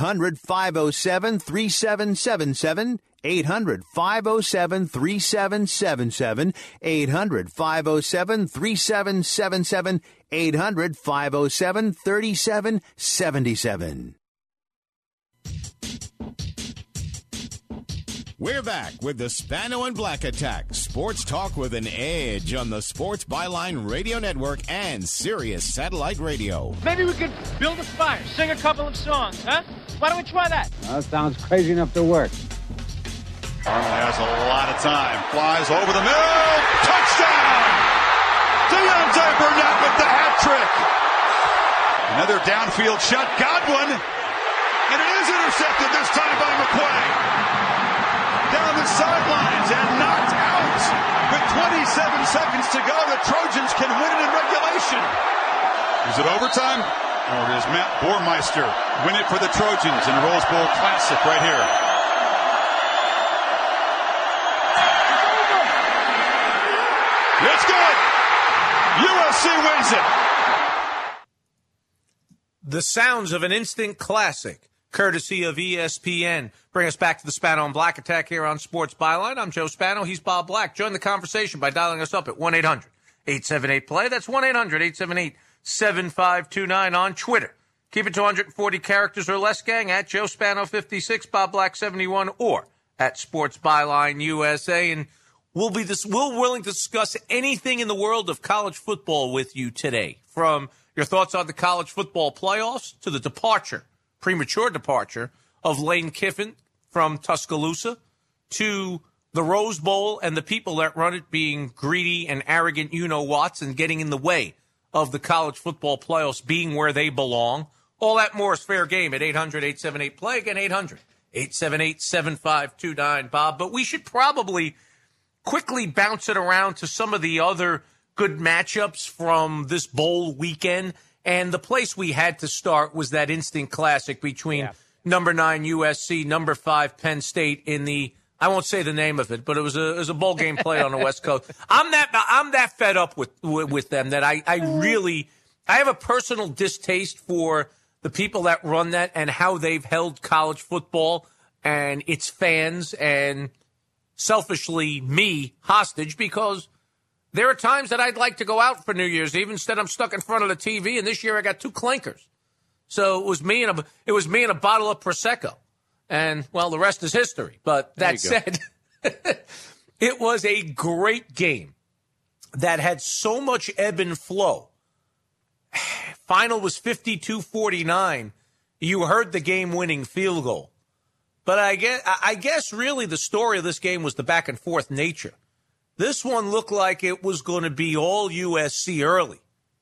800-507-3777. 800-507-3777. 800-507-3777. 800-507-3777. We're back with the Spano and Black Attack. Sports talk with an edge on the Sports Byline Radio Network and Sirius Satellite Radio. Maybe we could build a fire, sing a couple of songs, huh? Why don't we try that? That sounds crazy enough to work. Arnold has a lot of time. Flies over the middle. Touchdown! Deontay Burnett with the hat trick. Another downfield shot. Godwin. And it is intercepted this time by McQuay. Down the sidelines and knocked out. With 27 seconds to go, the Trojans can win it in regulation. Is it overtime? Or does Matt Bormeister win it for the Trojans in the Rose Bowl Classic right here? It's good. USC wins it. The sounds of an instant classic, courtesy of ESPN. Bring us back to the Spano and Black Attack here on Sports Byline. I'm Joe Spano. He's Bob Black. Join the conversation by dialing us up at 1-800-878-PLAY. That's 1-800-878-7529 on Twitter. Keep it to 140 characters or less, gang, at Joe Spano 56, Bob Black 71, or at Sports Byline USA. And we're willing to discuss anything in the world of college football with you today, from your thoughts on the college football playoffs to the premature departure of Lane Kiffin from Tuscaloosa, to the Rose Bowl and the people that run it being greedy and arrogant you-know-whats and getting in the way of the college football playoffs being where they belong. All that more is fair game at 800-878-PLAY. Again, 800-878-7529, Bob. But we should probably quickly bounce it around to some of the other good matchups from this bowl weekend. And the place we had to start was that instant classic between number 9 USC, number 5 Penn State in the, I won't say the name of it, but it was a bowl game played on the West Coast. I'm that fed up with them that I have a personal distaste for the people that run that and how they've held college football and its fans and selfishly me hostage, because there are times that I'd like to go out for New Year's Eve. Instead, I'm stuck in front of the TV, and this year I got 2 clinkers. So it was me and a bottle of Prosecco. And, well, the rest is history. But that said, it was a great game that had so much ebb and flow. Final was 52-49. You heard the game-winning field goal. But I guess really the story of this game was the back-and-forth nature. This one looked like it was going to be all USC early,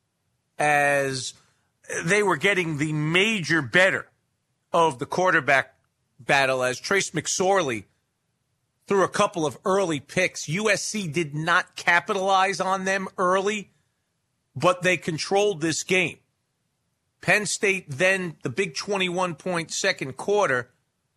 as they were getting the major better of the quarterback battle, as Trace McSorley threw a couple of early picks. USC did not capitalize on them early, but they controlled this game. Penn State then the big 21-point second quarter,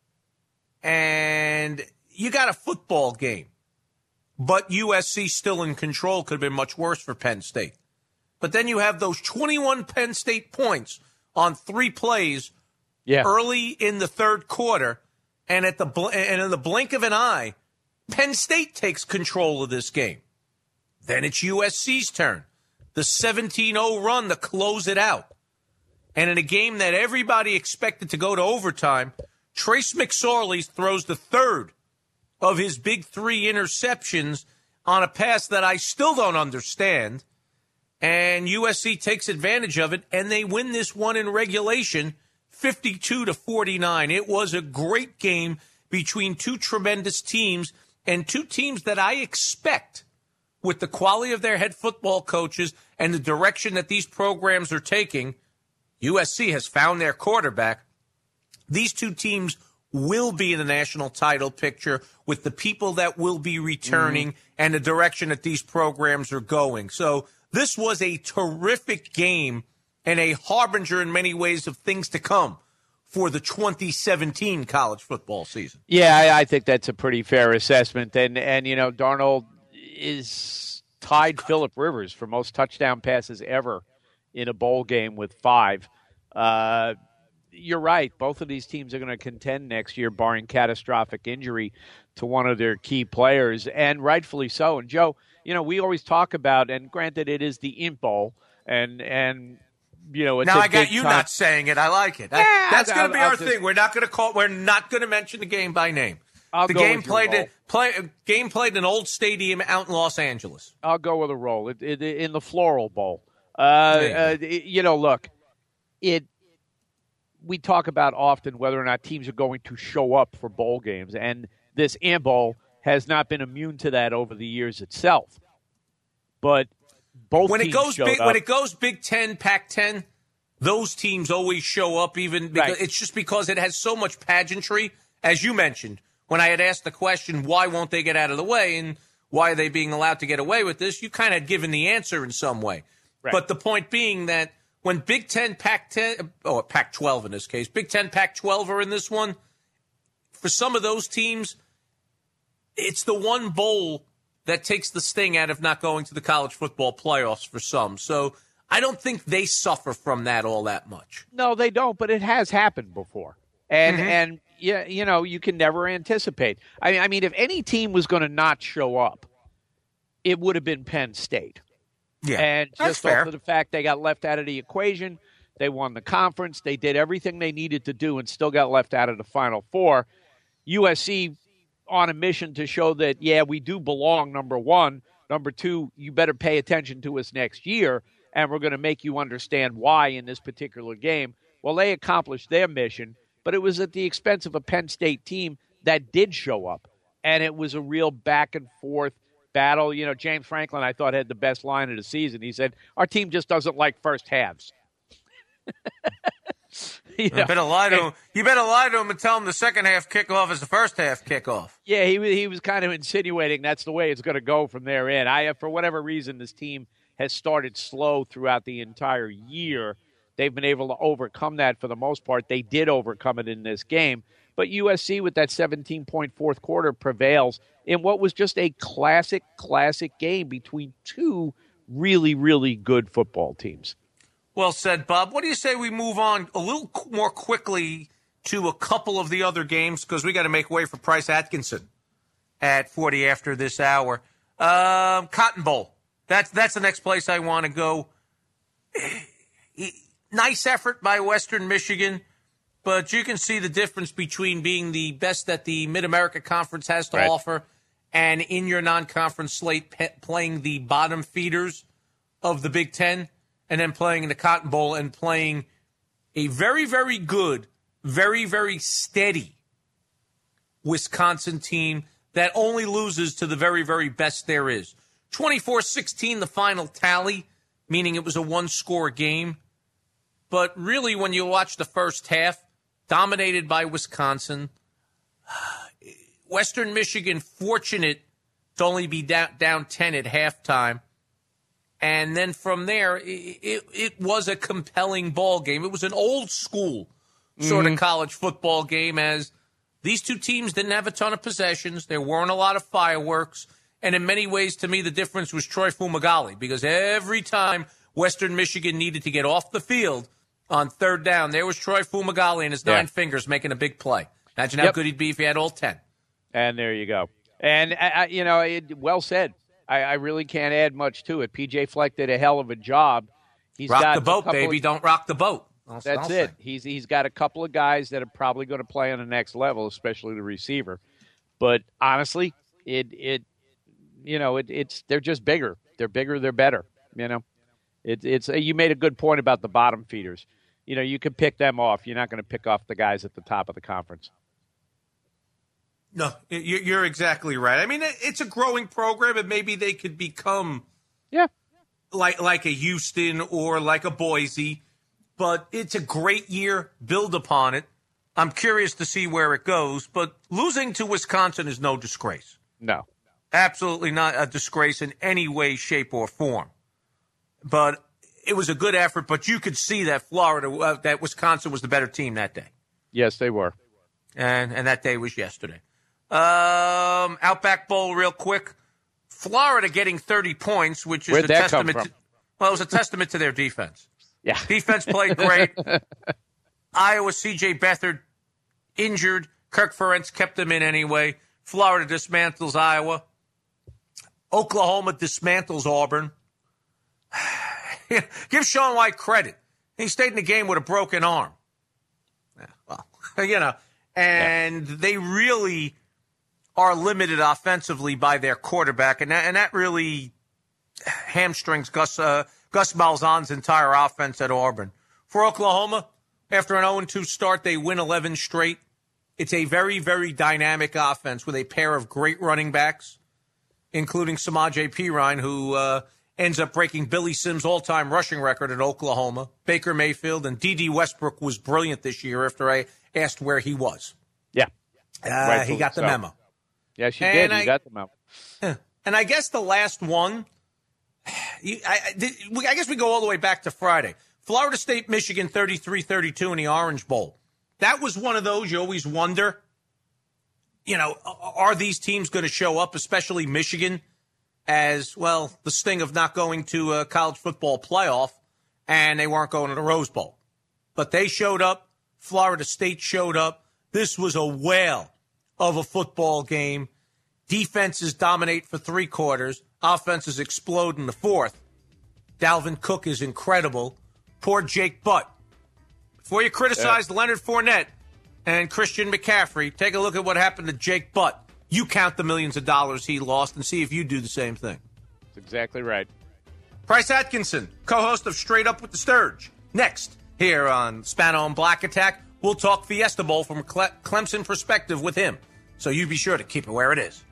and you got a football game. But USC still in control. Could have been much worse for Penn State. But then you have those 21 Penn State points on 3 plays early in the third quarter, and in the blink of an eye, Penn State takes control of this game. Then it's USC's turn. The 17-0 run to close it out. And in a game that everybody expected to go to overtime, Trace McSorley throws the third of his big 3 interceptions on a pass that I still don't understand. And USC takes advantage of it, and they win this one in regulation 52-49. It was a great game between two tremendous teams and two teams that I expect, with the quality of their head football coaches and the direction that these programs are taking, USC has found their quarterback. These two teams will be in the national title picture with the people that will be returning and the direction that these programs are going. So this was a terrific game and a harbinger in many ways of things to come for the 2017 college football season. Yeah, I think that's a pretty fair assessment. And you know, Darnold is tied Phillip Rivers for most touchdown passes ever in a bowl game with 5. You're right. Both of these teams are going to contend next year, barring catastrophic injury to one of their key players, and rightfully so. And, Joe, you know, we always talk about, and granted it is the Imp Bowl, and you know, it's now I got you not saying it. I like it. That's going to be our thing. We're not going to mention the game by name. The game played in an old stadium out in Los Angeles. I'll go with a roll. In the Floral Bowl. You know, look, we talk about often whether or not teams are going to show up for bowl games, and this Imp Bowl has not been immune to that over the years itself. But both when teams when it goes Big Ten, Pac-10, those teams always show up. Even because it's just because it has so much pageantry, as you mentioned. When I had asked the question, why won't they get out of the way, and why are they being allowed to get away with this? You kind of had given the answer in some way. Right. But the point being that when Big Ten, Pac-10, or Pac-12 in this case, Big Ten, Pac-12 are in this one, for some of those teams, it's the one bowl that takes the sting out of not going to the college football playoffs for some. So I don't think they suffer from that all that much. No, they don't, but it has happened before. And yeah, you know, you can never anticipate. I mean, if any team was going to not show up, it would have been Penn State. Yeah, and that's just fair. off of the fact they got left out of the equation, they won the conference, they did everything they needed to do and still got left out of the Final Four. USC on a mission to show that, yeah, we do belong, number one. Number two, you better pay attention to us next year, and we're going to make you understand why in this particular game. Well, they accomplished their mission, but it was at the expense of a Penn State team that did show up, and it was a real back-and-forth battle. You know, James Franklin, I thought, had the best line of the season. He said, our team just doesn't like first halves. You better lie to him. You better lie to him and tell him the second half kickoff is the first half kickoff. Yeah, he was kind of insinuating that's the way it's going to go from there in. For whatever reason, this team has started slow throughout the entire year. They've been able to overcome that for the most part. They did overcome it in this game. But USC, with that 17-point fourth quarter, prevails in what was just a classic game between two really, really good football teams. Well said, Bob. What do you say we move on a little more quickly to a couple of the other games, because we got to make way for Price Atkinson at 40 after this hour. Cotton Bowl. That's the next place I want to go. Nice effort by Western Michigan, but you can see the difference between being the best that the Mid-America Conference has to offer and in your non-conference slate playing the bottom feeders of the Big Ten, and then playing in the Cotton Bowl and playing a very, very good, very, very steady Wisconsin team that only loses to the very, very best there is. 24-16, the final tally, meaning it was a one-score game. But really, when you watch the first half, dominated by Wisconsin, Western Michigan fortunate to only be down 10 at halftime. And then from there, it was a compelling ball game. It was an old school sort of college football game, as these two teams didn't have a ton of possessions. There weren't a lot of fireworks. And in many ways, to me, the difference was Troy Fumagalli, because every time Western Michigan needed to get off the field on third down, there was Troy Fumagalli and his 9 fingers making a big play. Imagine how good he'd be if he had all 10. And there you go. And, well said. I really can't add much to it. P.J. Fleck did a hell of a job. He's rock the boat, baby. Don't rock the boat. That's it. He's got a couple of guys that are probably going to play on the next level, especially the receiver. But honestly, they're just bigger. They're bigger. They're better. You know, it's you made a good point about the bottom feeders. you can pick them off. You're not going to pick off the guys at the top of the conference. No, you're exactly right. I mean, it's a growing program, and maybe they could become like a Houston or like a Boise. But it's a great year. Build upon it. I'm curious to see where it goes. But losing to Wisconsin is no disgrace. No. Absolutely not a disgrace in any way, shape, or form. But it was a good effort. But you could see that that Wisconsin was the better team that day. Yes, they were. And that day was yesterday. Outback Bowl real quick. Florida getting 30 points, which is Where'd that come from? It was a testament to their defense. Yeah. Defense played great. Iowa, C.J. Beathard injured. Kirk Ferentz kept them in anyway. Florida dismantles Iowa. Oklahoma dismantles Auburn. Give Sean White credit. He stayed in the game with a broken arm. Well, and they really are limited offensively by their quarterback, and that really hamstrings Gus Malzahn's entire offense at Auburn. For Oklahoma, after an 0-2 start, they win 11 straight. It's a very, very dynamic offense with a pair of great running backs, including Samaje Perine, who ends up breaking Billy Sims' all-time rushing record at Oklahoma. Baker Mayfield and D.D. Westbrook was brilliant this year after I asked where he was. Yeah. He got the memo. Yes, you did. You got the memo. And I guess the last one, I guess we go all the way back to Friday. Florida State, Michigan, 33-32 in the Orange Bowl. That was one of those you always wonder, are these teams going to show up, especially Michigan, as, well, the sting of not going to a college football playoff, and they weren't going to the Rose Bowl. But they showed up. Florida State showed up. This was a whale of a football game. Defenses dominate for 3 quarters. Offenses explode in the 4th. Dalvin Cook is incredible. Poor Jake Butt. Before you criticize Leonard Fournette and Christian McCaffrey, take a look at what happened to Jake Butt. You count the millions of dollars he lost and see if you do the same thing. That's exactly right. Price Atkinson, co-host of Straight Up with the Sturge. Next, here on Spano and Black Attack, we'll talk Fiesta Bowl from a Clemson perspective with him. So you be sure to keep it where it is.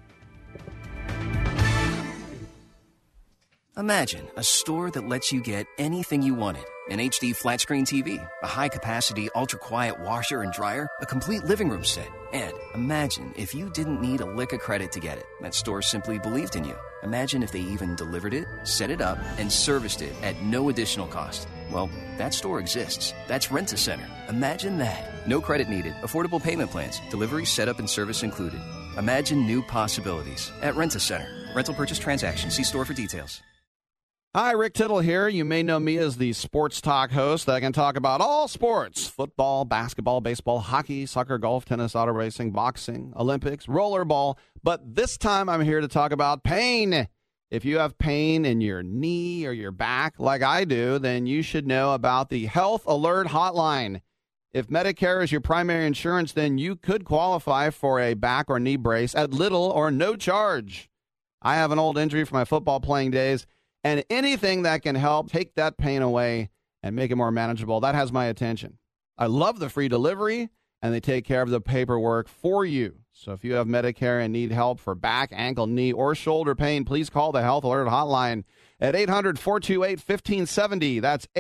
Imagine a store that lets you get anything you wanted. An HD flat-screen TV, a high-capacity, ultra-quiet washer and dryer, a complete living room set. And imagine if you didn't need a lick of credit to get it. That store simply believed in you. Imagine if they even delivered it, set it up, and serviced it at no additional cost. Well, that store exists. That's Rent-A-Center. Imagine that. No credit needed. Affordable payment plans. Delivery, setup, and service included. Imagine new possibilities at Rent-A-Center. Rental purchase transaction. See store for details. Hi, Rick Tittle here. You may know me as the sports talk host that can talk about all sports: football, basketball, baseball, hockey, soccer, golf, tennis, auto racing, boxing, Olympics, rollerball. But this time I'm here to talk about pain. If you have pain in your knee or your back like I do, then you should know about the Health Alert Hotline. If Medicare is your primary insurance, then you could qualify for a back or knee brace at little or no charge. I have an old injury from my football playing days, and anything that can help take that pain away and make it more manageable, that has my attention. I love the free delivery, and they take care of the paperwork for you. So if you have Medicare and need help for back, ankle, knee, or shoulder pain, please call the Health Alert Hotline at 800-428-1570. That's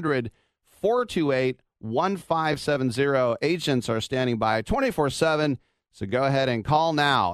800-428-1570. Agents are standing by 24/7, so go ahead and call now.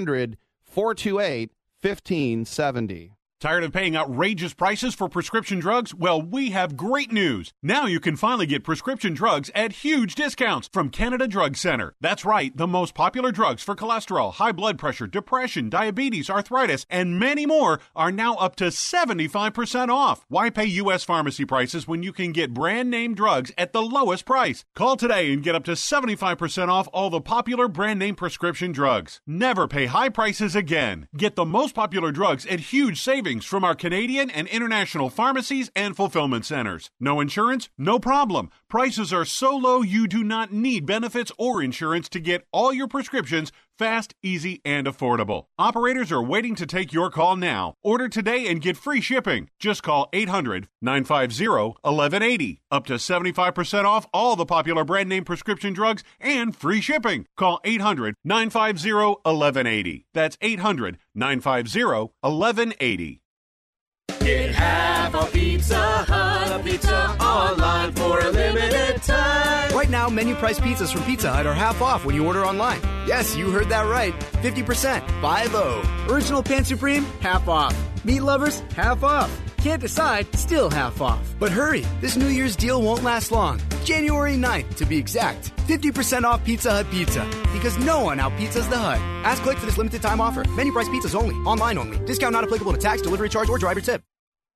800-428-1570. Tired of paying outrageous prices for prescription drugs? Well, we have great news. Now you can finally get prescription drugs at huge discounts from Canada Drug Center. That's right, the most popular drugs for cholesterol, high blood pressure, depression, diabetes, arthritis, and many more are now up to 75% off. Why pay U.S. pharmacy prices when you can get brand name drugs at the lowest price? Call today and get up to 75% off all the popular brand name prescription drugs. Never pay high prices again. Get the most popular drugs at huge savings from our Canadian and international pharmacies and fulfillment centers. No insurance? No problem. Prices are so low you do not need benefits or insurance to get all your prescriptions Fast, easy, and affordable. Operators are waiting to take your call now. Order today and get free shipping. Just call 800-950-1180. Up to 75% off all the popular brand name prescription drugs and free shipping. Call 800-950-1180. That's 800-950-1180. Get half a Pizza Hut pizza online for a limited time. Right now, menu price pizzas from Pizza Hut are half off when you order online. Yes, you heard that right. 50%. 5-0. Original Pan Supreme, half off. Meat lovers, half off. Can't decide, still half off. But hurry, this New Year's deal won't last long. January 9th, to be exact. 50% off Pizza Hut pizza. Because no one out-pizzas the Hut. Ask Click for this limited time offer. Menu price pizzas only. Online only. Discount not applicable to tax, delivery charge, or driver tip.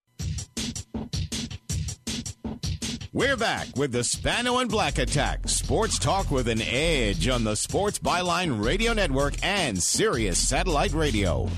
We're back with the Spano and Black Attack. Sports talk with an edge on the Sports Byline Radio Network and Sirius Satellite Radio.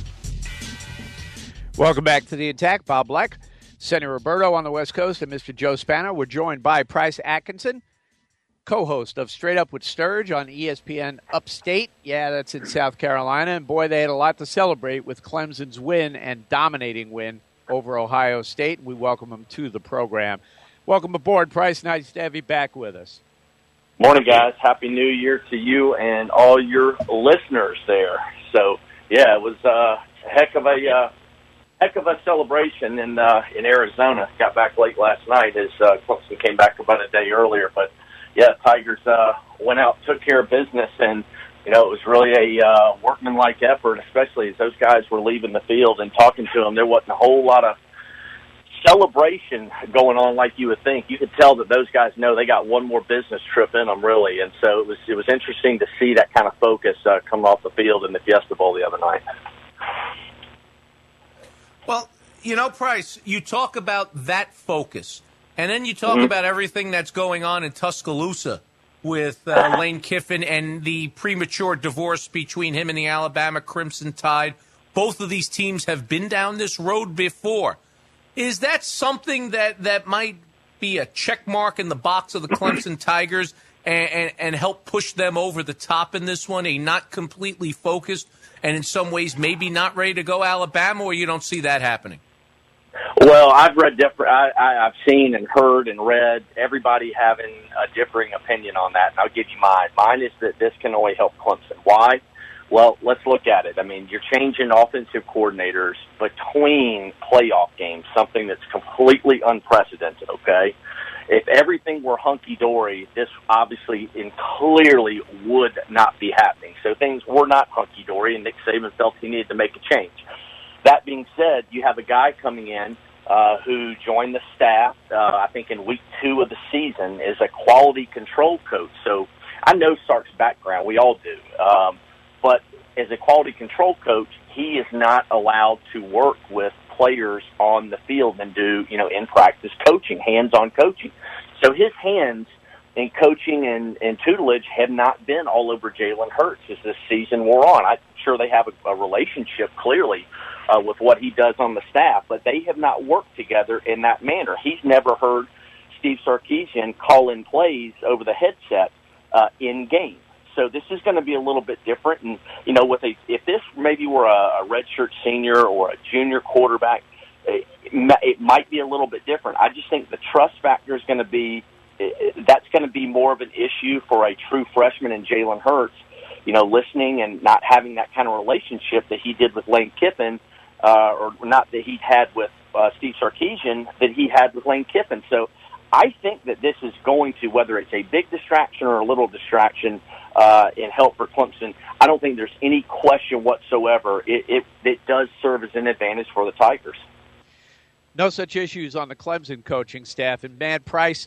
Welcome back to the Attack. Bob Black, Sonny Roberto on the West Coast, and Mr. Joe Spano. We're joined by Price Atkinson, co-host of Straight Up with Sturge on ESPN Upstate. Yeah, that's in South Carolina. And, boy, they had a lot to celebrate with Clemson's win and dominating win over Ohio State. We welcome them to the program. Welcome aboard, Price. Nice to have you back with us. Morning, guys. Happy New Year to you and all your listeners there. So, yeah, it was a heck of a celebration in Arizona. Got back late last night as Clemson came back about a day earlier. But, yeah, Tigers went out, took care of business, and, you know, it was really a workmanlike effort, especially as those guys were leaving the field and talking to them. There wasn't a whole lot of celebration going on like you would think. You could tell that those guys know they got one more business trip in them, really. And so it was interesting to see that kind of focus come off the field in the Fiesta Bowl the other night. Well, you know, Price, you talk about that focus, and then you talk about everything that's going on in Tuscaloosa with Lane Kiffin and the premature divorce between him and the Alabama Crimson Tide. Both of these teams have been down this road before. Is that something that might be a check mark in the box of the Clemson Tigers and help push them over the top in this one? A not completely focused and in some ways maybe not ready to go Alabama, or you don't see that happening? Well, I've read different. I've seen and heard and read everybody having a differing opinion on that, and I'll give you mine. Mine is that this can only help Clemson. Why? Well, let's look at it. I mean, you're changing offensive coordinators between playoff games, something that's completely unprecedented, okay? If everything were hunky-dory, this obviously and clearly would not be happening. So things were not hunky-dory, and Nick Saban felt he needed to make a change. That being said, you have a guy coming in who joined the staff, I think in week 2 of the season, is a quality control coach. So I know Sark's background. We all do. But as a quality control coach, he is not allowed to work with players on the field and do, in practice coaching, hands-on coaching. So his hands in coaching and tutelage have not been all over Jalen Hurts as this season wore on. I'm sure they have a relationship, clearly, with what he does on the staff, but they have not worked together in that manner. He's never heard Steve Sarkisian call in plays over the headset in game. So this is going to be a little bit different. And, if this maybe were a redshirt senior or a junior quarterback, it might be a little bit different. I just think the trust factor is going to be, that's going to be more of an issue for a true freshman in Jalen Hurts, listening and not having that kind of relationship that he did with Lane Kiffin, or not that he had with Steve Sarkisian, that he had with Lane Kiffin. So I think that this is going to, whether it's a big distraction or a little distraction, in help for Clemson, I don't think there's any question whatsoever. It does serve as an advantage for the Tigers. No such issues on the Clemson coaching staff. And, man, Price,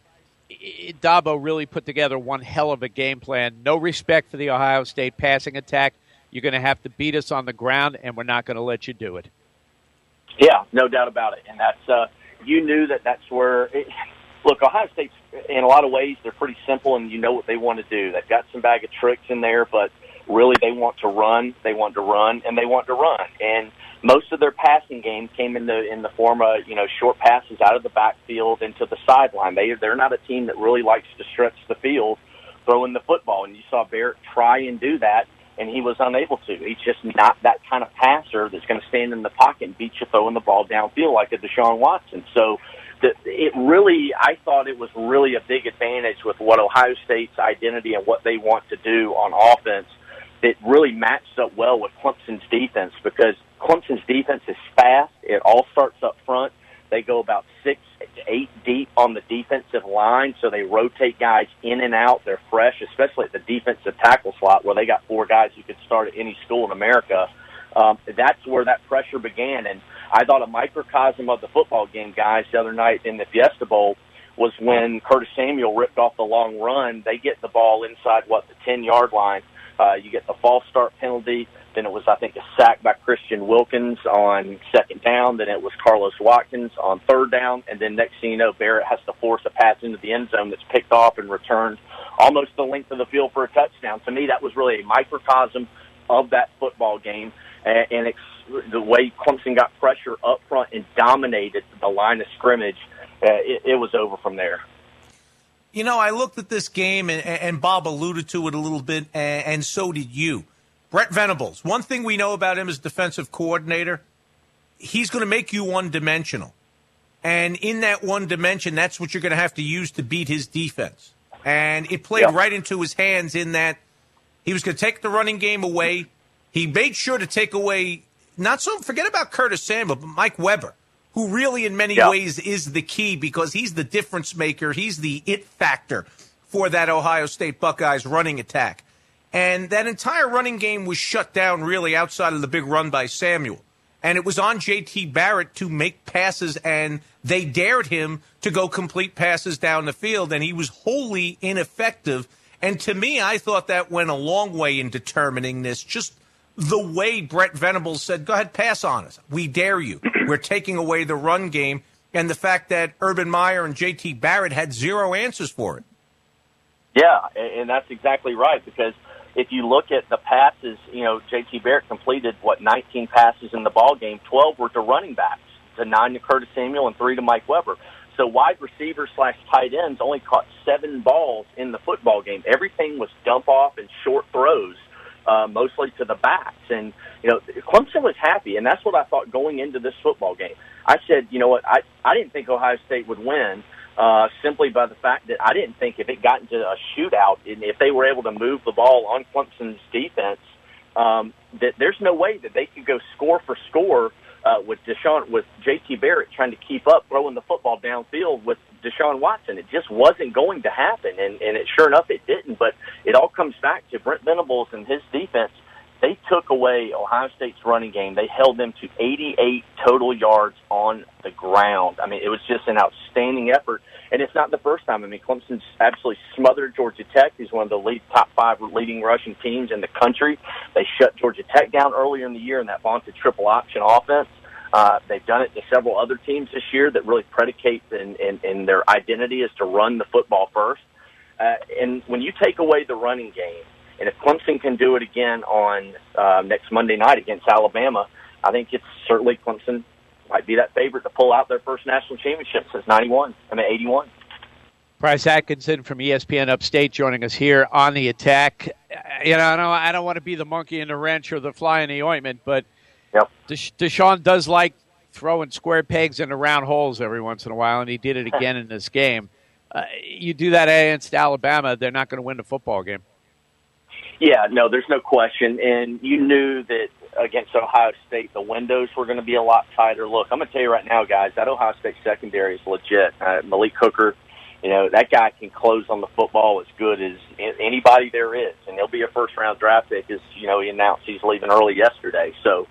Dabo really put together one hell of a game plan. No respect for the Ohio State passing attack. You're going to have to beat us on the ground, and we're not going to let you do it. Yeah, no doubt about it. And that's you knew that's where look, Ohio State's, in a lot of ways, they're pretty simple, and you know what they want to do. They've got some bag of tricks in there, but really they want to run, they want to run, and they want to run. And most of their passing game came in the form of, short passes out of the backfield into the sideline. They're not a team that really likes to stretch the field throwing the football. And you saw Barrett try and do that and he was unable to. He's just not that kind of passer that's going to stand in the pocket and beat you throwing the ball downfield like a Deshaun Watson. So I thought it was really a big advantage with what Ohio State's identity and what they want to do on offense. It really matched up well with Clemson's defense because Clemson's defense is fast. It all starts up front. They go about 6 to 8 deep on the defensive line, so they rotate guys in and out. They're fresh, especially at the defensive tackle slot where they got 4 guys who could start at any school in America. That's where that pressure began, and I thought a microcosm of the football game, guys, the other night in the Fiesta Bowl was when Curtis Samuel ripped off the long run. They get the ball inside, the 10-yard line. You get the false start penalty. Then it was, I think, a sack by Christian Wilkins on second down. Then it was Carlos Watkins on third down. And then next thing you know, Barrett has to force a pass into the end zone that's picked off and returned almost the length of the field for a touchdown. To me, that was really a microcosm of that football game. And it's the way Clemson got pressure up front and dominated the line of scrimmage, it was over from there. You know, I looked at this game, and Bob alluded to it a little bit, and so did you. Brent Venables, one thing we know about him as defensive coordinator, he's going to make you one-dimensional. And in that one dimension, that's what you're going to have to use to beat his defense. And it played right into his hands in that he was going to take the running game away. He made sure to take away, forget about Curtis Samuel, but Mike Weber, who really in many ways is the key because he's the difference maker. He's the it factor for that Ohio State Buckeyes running attack. And that entire running game was shut down really outside of the big run by Samuel. And it was on J.T. Barrett to make passes, and they dared him to go complete passes down the field, and he was wholly ineffective. And to me, I thought that went a long way in determining this. Just the way Brent Venables said, go ahead, pass on us. We dare you. We're taking away the run game. And the fact that Urban Meyer and J.T. Barrett had zero answers for it. Yeah, and that's exactly right, because if you look at the passes, J.T. Barrett completed, 19 passes in the ball game. 12 were to running backs, 9 to Curtis Samuel and 3 to Mike Weber. So wide receivers / tight ends only caught 7 balls in the football game. Everything was dump off and short throws, mostly to the backs. And, Clemson was happy, and that's what I thought going into this football game. I said, I didn't think Ohio State would win, simply by the fact that I didn't think if it got into a shootout, and if they were able to move the ball on Clemson's defense, that there's no way that they could go score for score with J.T. Barrett trying to keep up throwing the football downfield with Deshaun Watson. It just wasn't going to happen, and sure enough, it didn't. But it all comes back to Brent Venables and his defense. They took away Ohio State's running game. They held them to 88 total yards on the ground. I mean, it was just an outstanding effort, and it's not the first time. I mean, Clemson's absolutely smothered Georgia Tech, who's one of the top 5 leading rushing teams in the country. They shut Georgia Tech down earlier in the year in that vaunted triple option offense. They've done it to several other teams this year that really predicate in their identity is to run the football first. And when you take away the running game, and if Clemson can do it again on next Monday night against Alabama, I think it's certainly Clemson might be that favorite to pull out their first national championship since 81. Bryce Atkinson from ESPN Upstate joining us here on The Attack. I don't want to be the monkey in the wrench or the fly in the ointment, but Deshaun does like throwing square pegs into round holes every once in a while, and he did it again in this game. You do that against Alabama, they're not going to win the football game. Yeah, no, there's no question. And you knew that against Ohio State, the windows were going to be a lot tighter. Look, I'm going to tell you right now, guys, that Ohio State secondary is legit. Malik Hooker, that guy can close on the football as good as anybody there is. And he'll be a first-round draft pick, as, he announced he's leaving early yesterday. So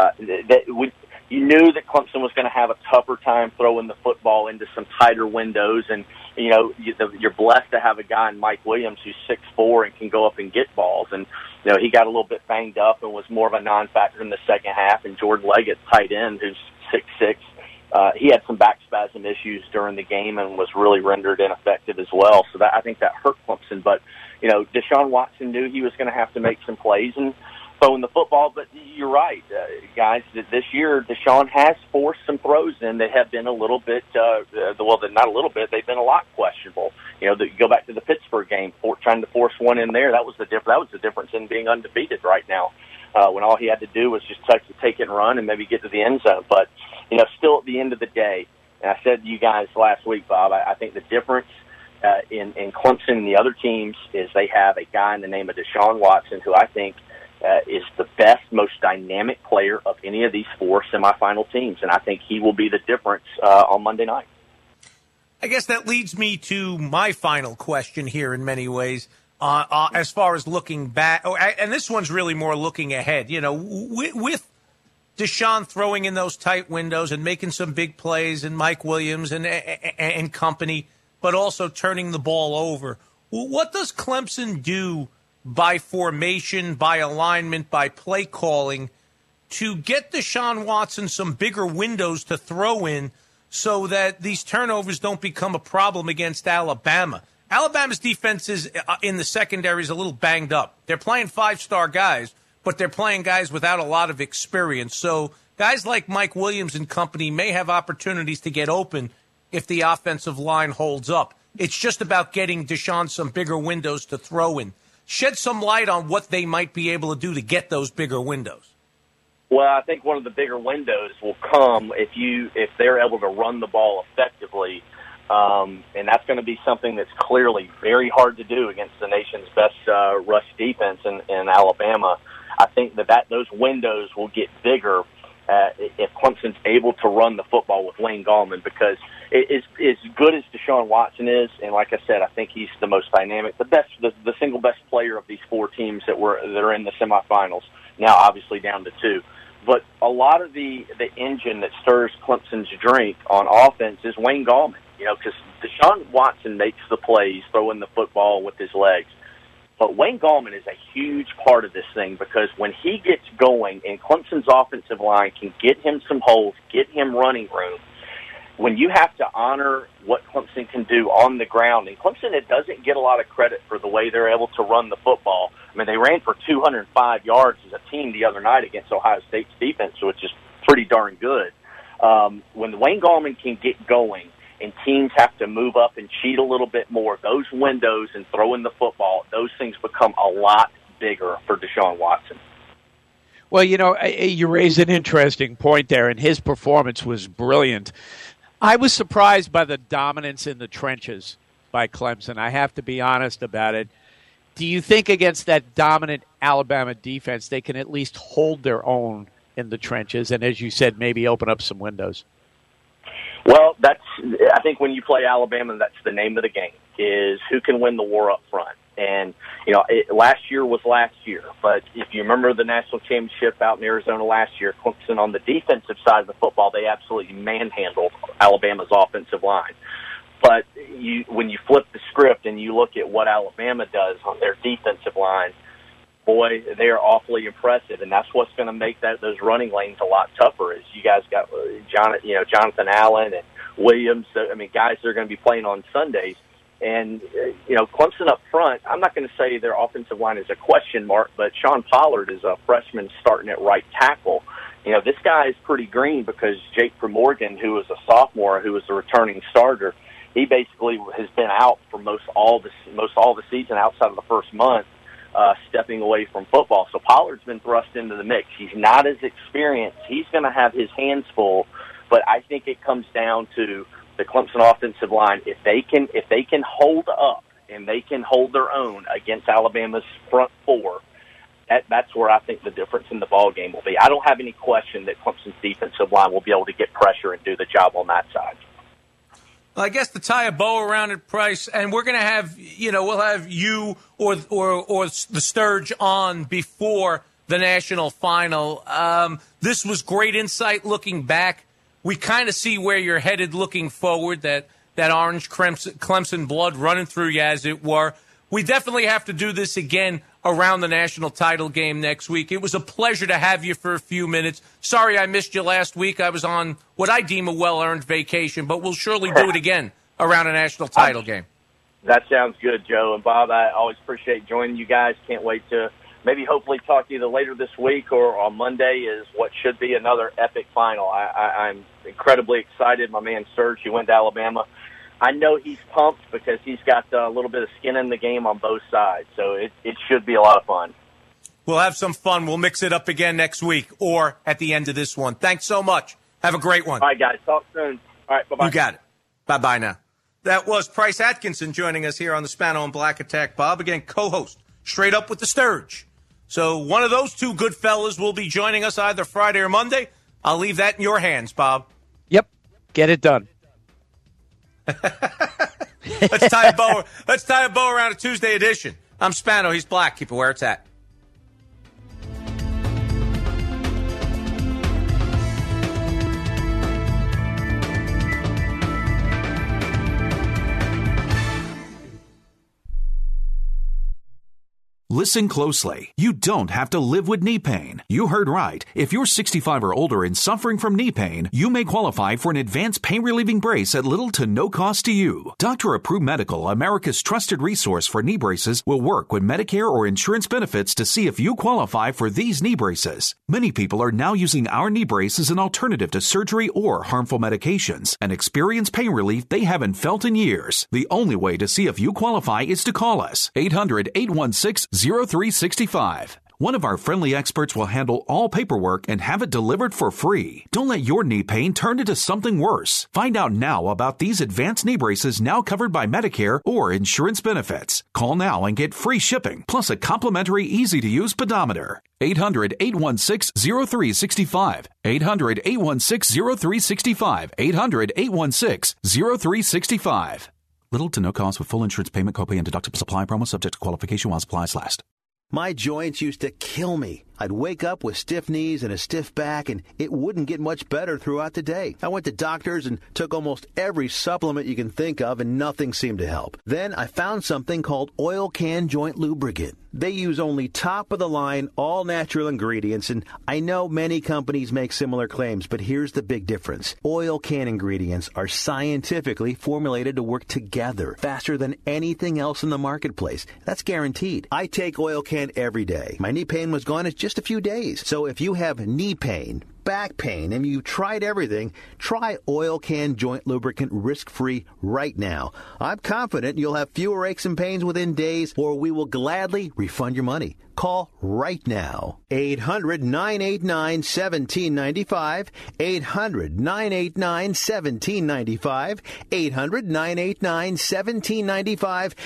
you knew that Clemson was going to have a tougher time throwing the football into some tighter windows. And, you're blessed to have a guy in Mike Williams who's 6'4" and can go up and get balls. And, he got a little bit banged up and was more of a non-factor in the second half. And Jordan Leggett, tight end, who's 6'6", he had some back spasm issues during the game and was really rendered ineffective as well. So I think that hurt Clemson. But, Deshaun Watson knew he was going to have to make some plays. And throwing the football. But you're right, guys. This year, Deshaun has forced some throws in that have been a little bit, not a little bit. They've been a lot questionable. You go back to the Pittsburgh game, trying to force one in there. That was the difference in being undefeated right now. When all he had to do was just take it and run and maybe get to the end zone. But still at the end of the day, and I said to you guys last week, Bob, I think the difference in Clemson and the other teams is they have a guy in the name of Deshaun Watson, who I think is the best, most dynamic player of any of these four semifinal teams, and I think he will be the difference on Monday night. I guess that leads me to my final question here in many ways, as far as looking back. And this one's really more looking ahead. With Deshaun throwing in those tight windows and making some big plays, and Mike Williams and company, but also turning the ball over, what does Clemson do by formation, by alignment, by play calling to get Deshaun Watson some bigger windows to throw in so that these turnovers don't become a problem against Alabama? Alabama's defense is in the secondary is a little banged up. They're playing five-star guys, but they're playing guys without a lot of experience. So guys like Mike Williams and company may have opportunities to get open if the offensive line holds up. It's just about getting Deshaun some bigger windows to throw in. Shed some light on what they might be able to do to get those bigger windows. Well, I think one of the bigger windows will come if they're able to run the ball effectively, and that's going to be something that's clearly very hard to do against the nation's best rush defense in Alabama. I think that those windows will get bigger if Clemson's able to run the football with Wayne Gallman, because as good as Deshaun Watson is, and like I said, I think he's the most dynamic, the single best player of these four teams that are in the semifinals. Now, obviously down to two. But a lot of the engine that stirs Clemson's drink on offense is Wayne Gallman, because Deshaun Watson makes the plays throwing the football with his legs. But Wayne Gallman is a huge part of this thing, because when he gets going and Clemson's offensive line can get him some holes, get him running room, when you have to honor what Clemson can do on the ground, and Clemson, it doesn't get a lot of credit for the way they're able to run the football. I mean, they ran for 205 yards as a team the other night against Ohio State's defense, which is pretty darn good. When Wayne Gallman can get going and teams have to move up and cheat a little bit more, those windows and throwing the football, those things become a lot bigger for Deshaun Watson. Well, you raise an interesting point there, and his performance was brilliant. I was surprised by the dominance in the trenches by Clemson. I have to be honest about it. Do you think against that dominant Alabama defense, they can at least hold their own in the trenches and, as you said, maybe open up some windows? Well, I think when you play Alabama, that's the name of the game, is who can win the war up front. And, last year was last year. But if you remember the national championship out in Arizona last year, Clemson on the defensive side of the football, they absolutely manhandled Alabama's offensive line. But when you flip the script and you look at what Alabama does on their defensive line, boy, they are awfully impressive, and that's what's going to make those running lanes a lot tougher. Is you guys got Jonathan Allen and Williams. I mean, guys that are going to be playing on Sundays. And, Clemson up front, I'm not going to say their offensive line is a question mark, but Sean Pollard is a freshman starting at right tackle. This guy is pretty green because Jake Morgan, who was a sophomore, who was the returning starter, he basically has been out for most all the season outside of the first month, stepping away from football. So Pollard's been thrust into the mix. He's not as experienced. He's going to have his hands full, but I think it comes down to the Clemson offensive line. If they can hold up and they can hold their own against Alabama's front four, that's where I think the difference in the ball game will be. I don't have any question that Clemson's defensive line will be able to get pressure and do the job on that side. Well, I guess to tie a bow around it, Price, and we're going to have, we'll have you or the Sturge on before the national final. This was great insight looking back. We kind of see where you're headed looking forward, that orange Clemson blood running through you, as it were. We definitely have to do this again around the national title game next week. It was a pleasure to have you for a few minutes. Sorry I missed you last week. I was on what I deem a well-earned vacation, but we'll surely do it again around a national title game. That sounds good, Joe. And Bob, I always appreciate joining you guys. Can't wait to maybe hopefully talk to you either later this week or on Monday is what should be another epic final. I'm incredibly excited. My man Serge, he went to Alabama. I know he's pumped because he's got a little bit of skin in the game on both sides, so it should be a lot of fun. We'll have some fun. We'll mix it up again next week or at the end of this one. Thanks so much. Have a great one. All right, guys. Talk soon. All right, bye-bye. You got it. Bye-bye now. That was Price Atkinson joining us here on the Spano and Black Attack. Bob, again, co-host, Straight Up with the Sturge. So one of those two good fellas will be joining us either Friday or Monday. I'll leave that in your hands, Bob. Yep. Get it done. Let's tie a bow around a Tuesday edition. I'm Spano. He's Black. Keep it where it's at. Listen closely. You don't have to live with knee pain. You heard right. If you're 65 or older and suffering from knee pain, you may qualify for an advanced pain-relieving brace at little to no cost to you. Dr. Approved Medical, America's trusted resource for knee braces, will work with Medicare or insurance benefits to see if you qualify for these knee braces. Many people are now using our knee brace as an alternative to surgery or harmful medications and experience pain relief they haven't felt in years. The only way to see if you qualify is to call us. 800-816-0365. One of our friendly experts will handle all paperwork and have it delivered for free. Don't let your knee pain turn into something worse. Find out now about these advanced knee braces now covered by Medicare or insurance benefits. Call now and get free shipping, plus a complimentary easy-to-use pedometer. 800-816-0365. 800-816-0365. 800-816-0365. Little to no cost with full insurance payment, copay, and deductible supply promo subject to qualification while supplies last. My joints used to kill me. I'd wake up with stiff knees and a stiff back, and it wouldn't get much better throughout the day. I went to doctors and took almost every supplement you can think of, and nothing seemed to help. Then I found something called Oil Can Joint Lubricant. They use only top-of-the-line, all-natural ingredients, and I know many companies make similar claims, but here's the big difference. Oil Can ingredients are scientifically formulated to work together faster than anything else in the marketplace. That's guaranteed. I take Oil Can every day. My knee pain was gone in just a few days. So if you have knee pain, back pain, and you've tried everything, try Oil Can Joint Lubricant risk-free right now. I'm confident you'll have fewer aches and pains within days, or we will gladly refund your money. Call right now. 800-989-1795. 800-989-1795. 800-989-1795.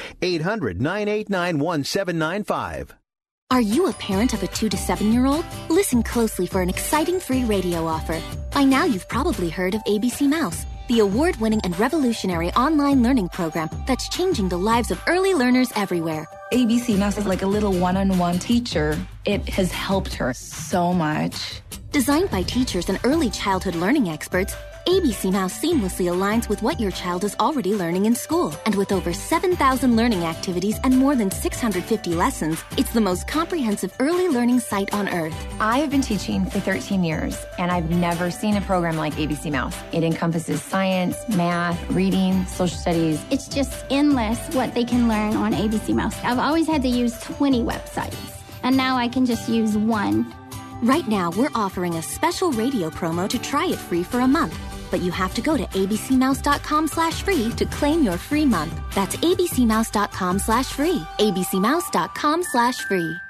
800-989-1795. Are you a parent of a 2 to 7-year-old? Listen closely for an exciting free radio offer. By now, you've probably heard of ABC Mouse, the award-winning and revolutionary online learning program that's changing the lives of early learners everywhere. ABC Mouse is like a little one-on-one teacher. It has helped her so much. Designed by teachers and early childhood learning experts, ABC Mouse seamlessly aligns with what your child is already learning in school. And with over 7,000 learning activities and more than 650 lessons, it's the most comprehensive early learning site on earth. I have been teaching for 13 years, and I've never seen a program like ABC Mouse. It encompasses science, math, reading, social studies. It's just endless what they can learn on ABC Mouse. I've always had to use 20 websites, and now I can just use one. Right now, we're offering a special radio promo to try it free for a month. But you have to go to abcmouse.com/free to claim your free month. That's abcmouse.com/free. abcmouse.com/free.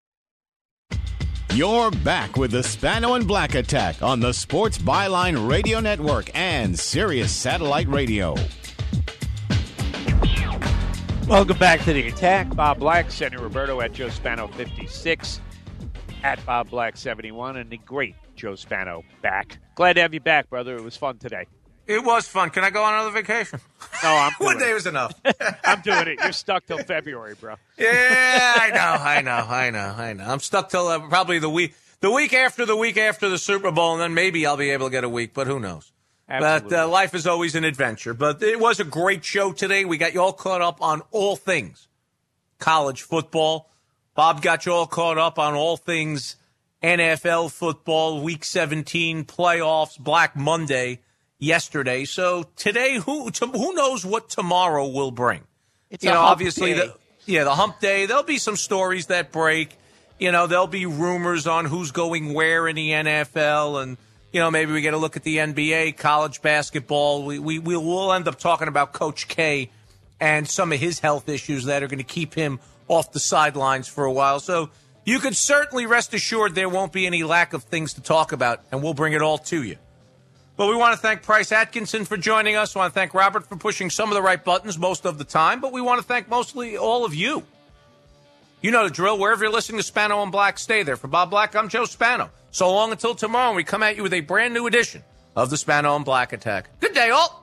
You're back with the Spano and Black Attack on the Sports Byline Radio Network and Sirius Satellite Radio. Welcome back to the attack. Bob Black, Sonny Roberto at Joe Spano 56, at Bob Black 71, and the great Joe Spano back. Glad to have you back, brother. It was fun today. It was fun. Can I go on another vacation? No, I'm doing One day was enough. I'm doing it. You're stuck till February, bro. Yeah, I know. I'm stuck till probably the week after the Super Bowl, and then maybe I'll be able to get a week, but who knows? Absolutely. But life is always an adventure. But it was a great show today. We got you all caught up on all things college football. Bob got you all caught up on all things NFL football, Week 17, playoffs, Black Monday yesterday. So today, who knows what tomorrow will bring? It's obviously the hump day. There'll be some stories that break. there'll be rumors on who's going where in the NFL, and maybe we get a look at the NBA, college basketball. We'll end up talking about Coach K and some of his health issues that are going to keep him off the sidelines for a while. So you can certainly rest assured there won't be any lack of things to talk about, and we'll bring it all to you. But we want to thank Price Atkinson for joining us. We want to thank Robert for pushing some of the right buttons most of the time, but we want to thank mostly all of you. You know the drill. Wherever you're listening to Spano and Black, stay there. For Bob Black, I'm Joe Spano. So long until tomorrow, we come at you with a brand new edition of the Spano and Black Attack. Good day, all.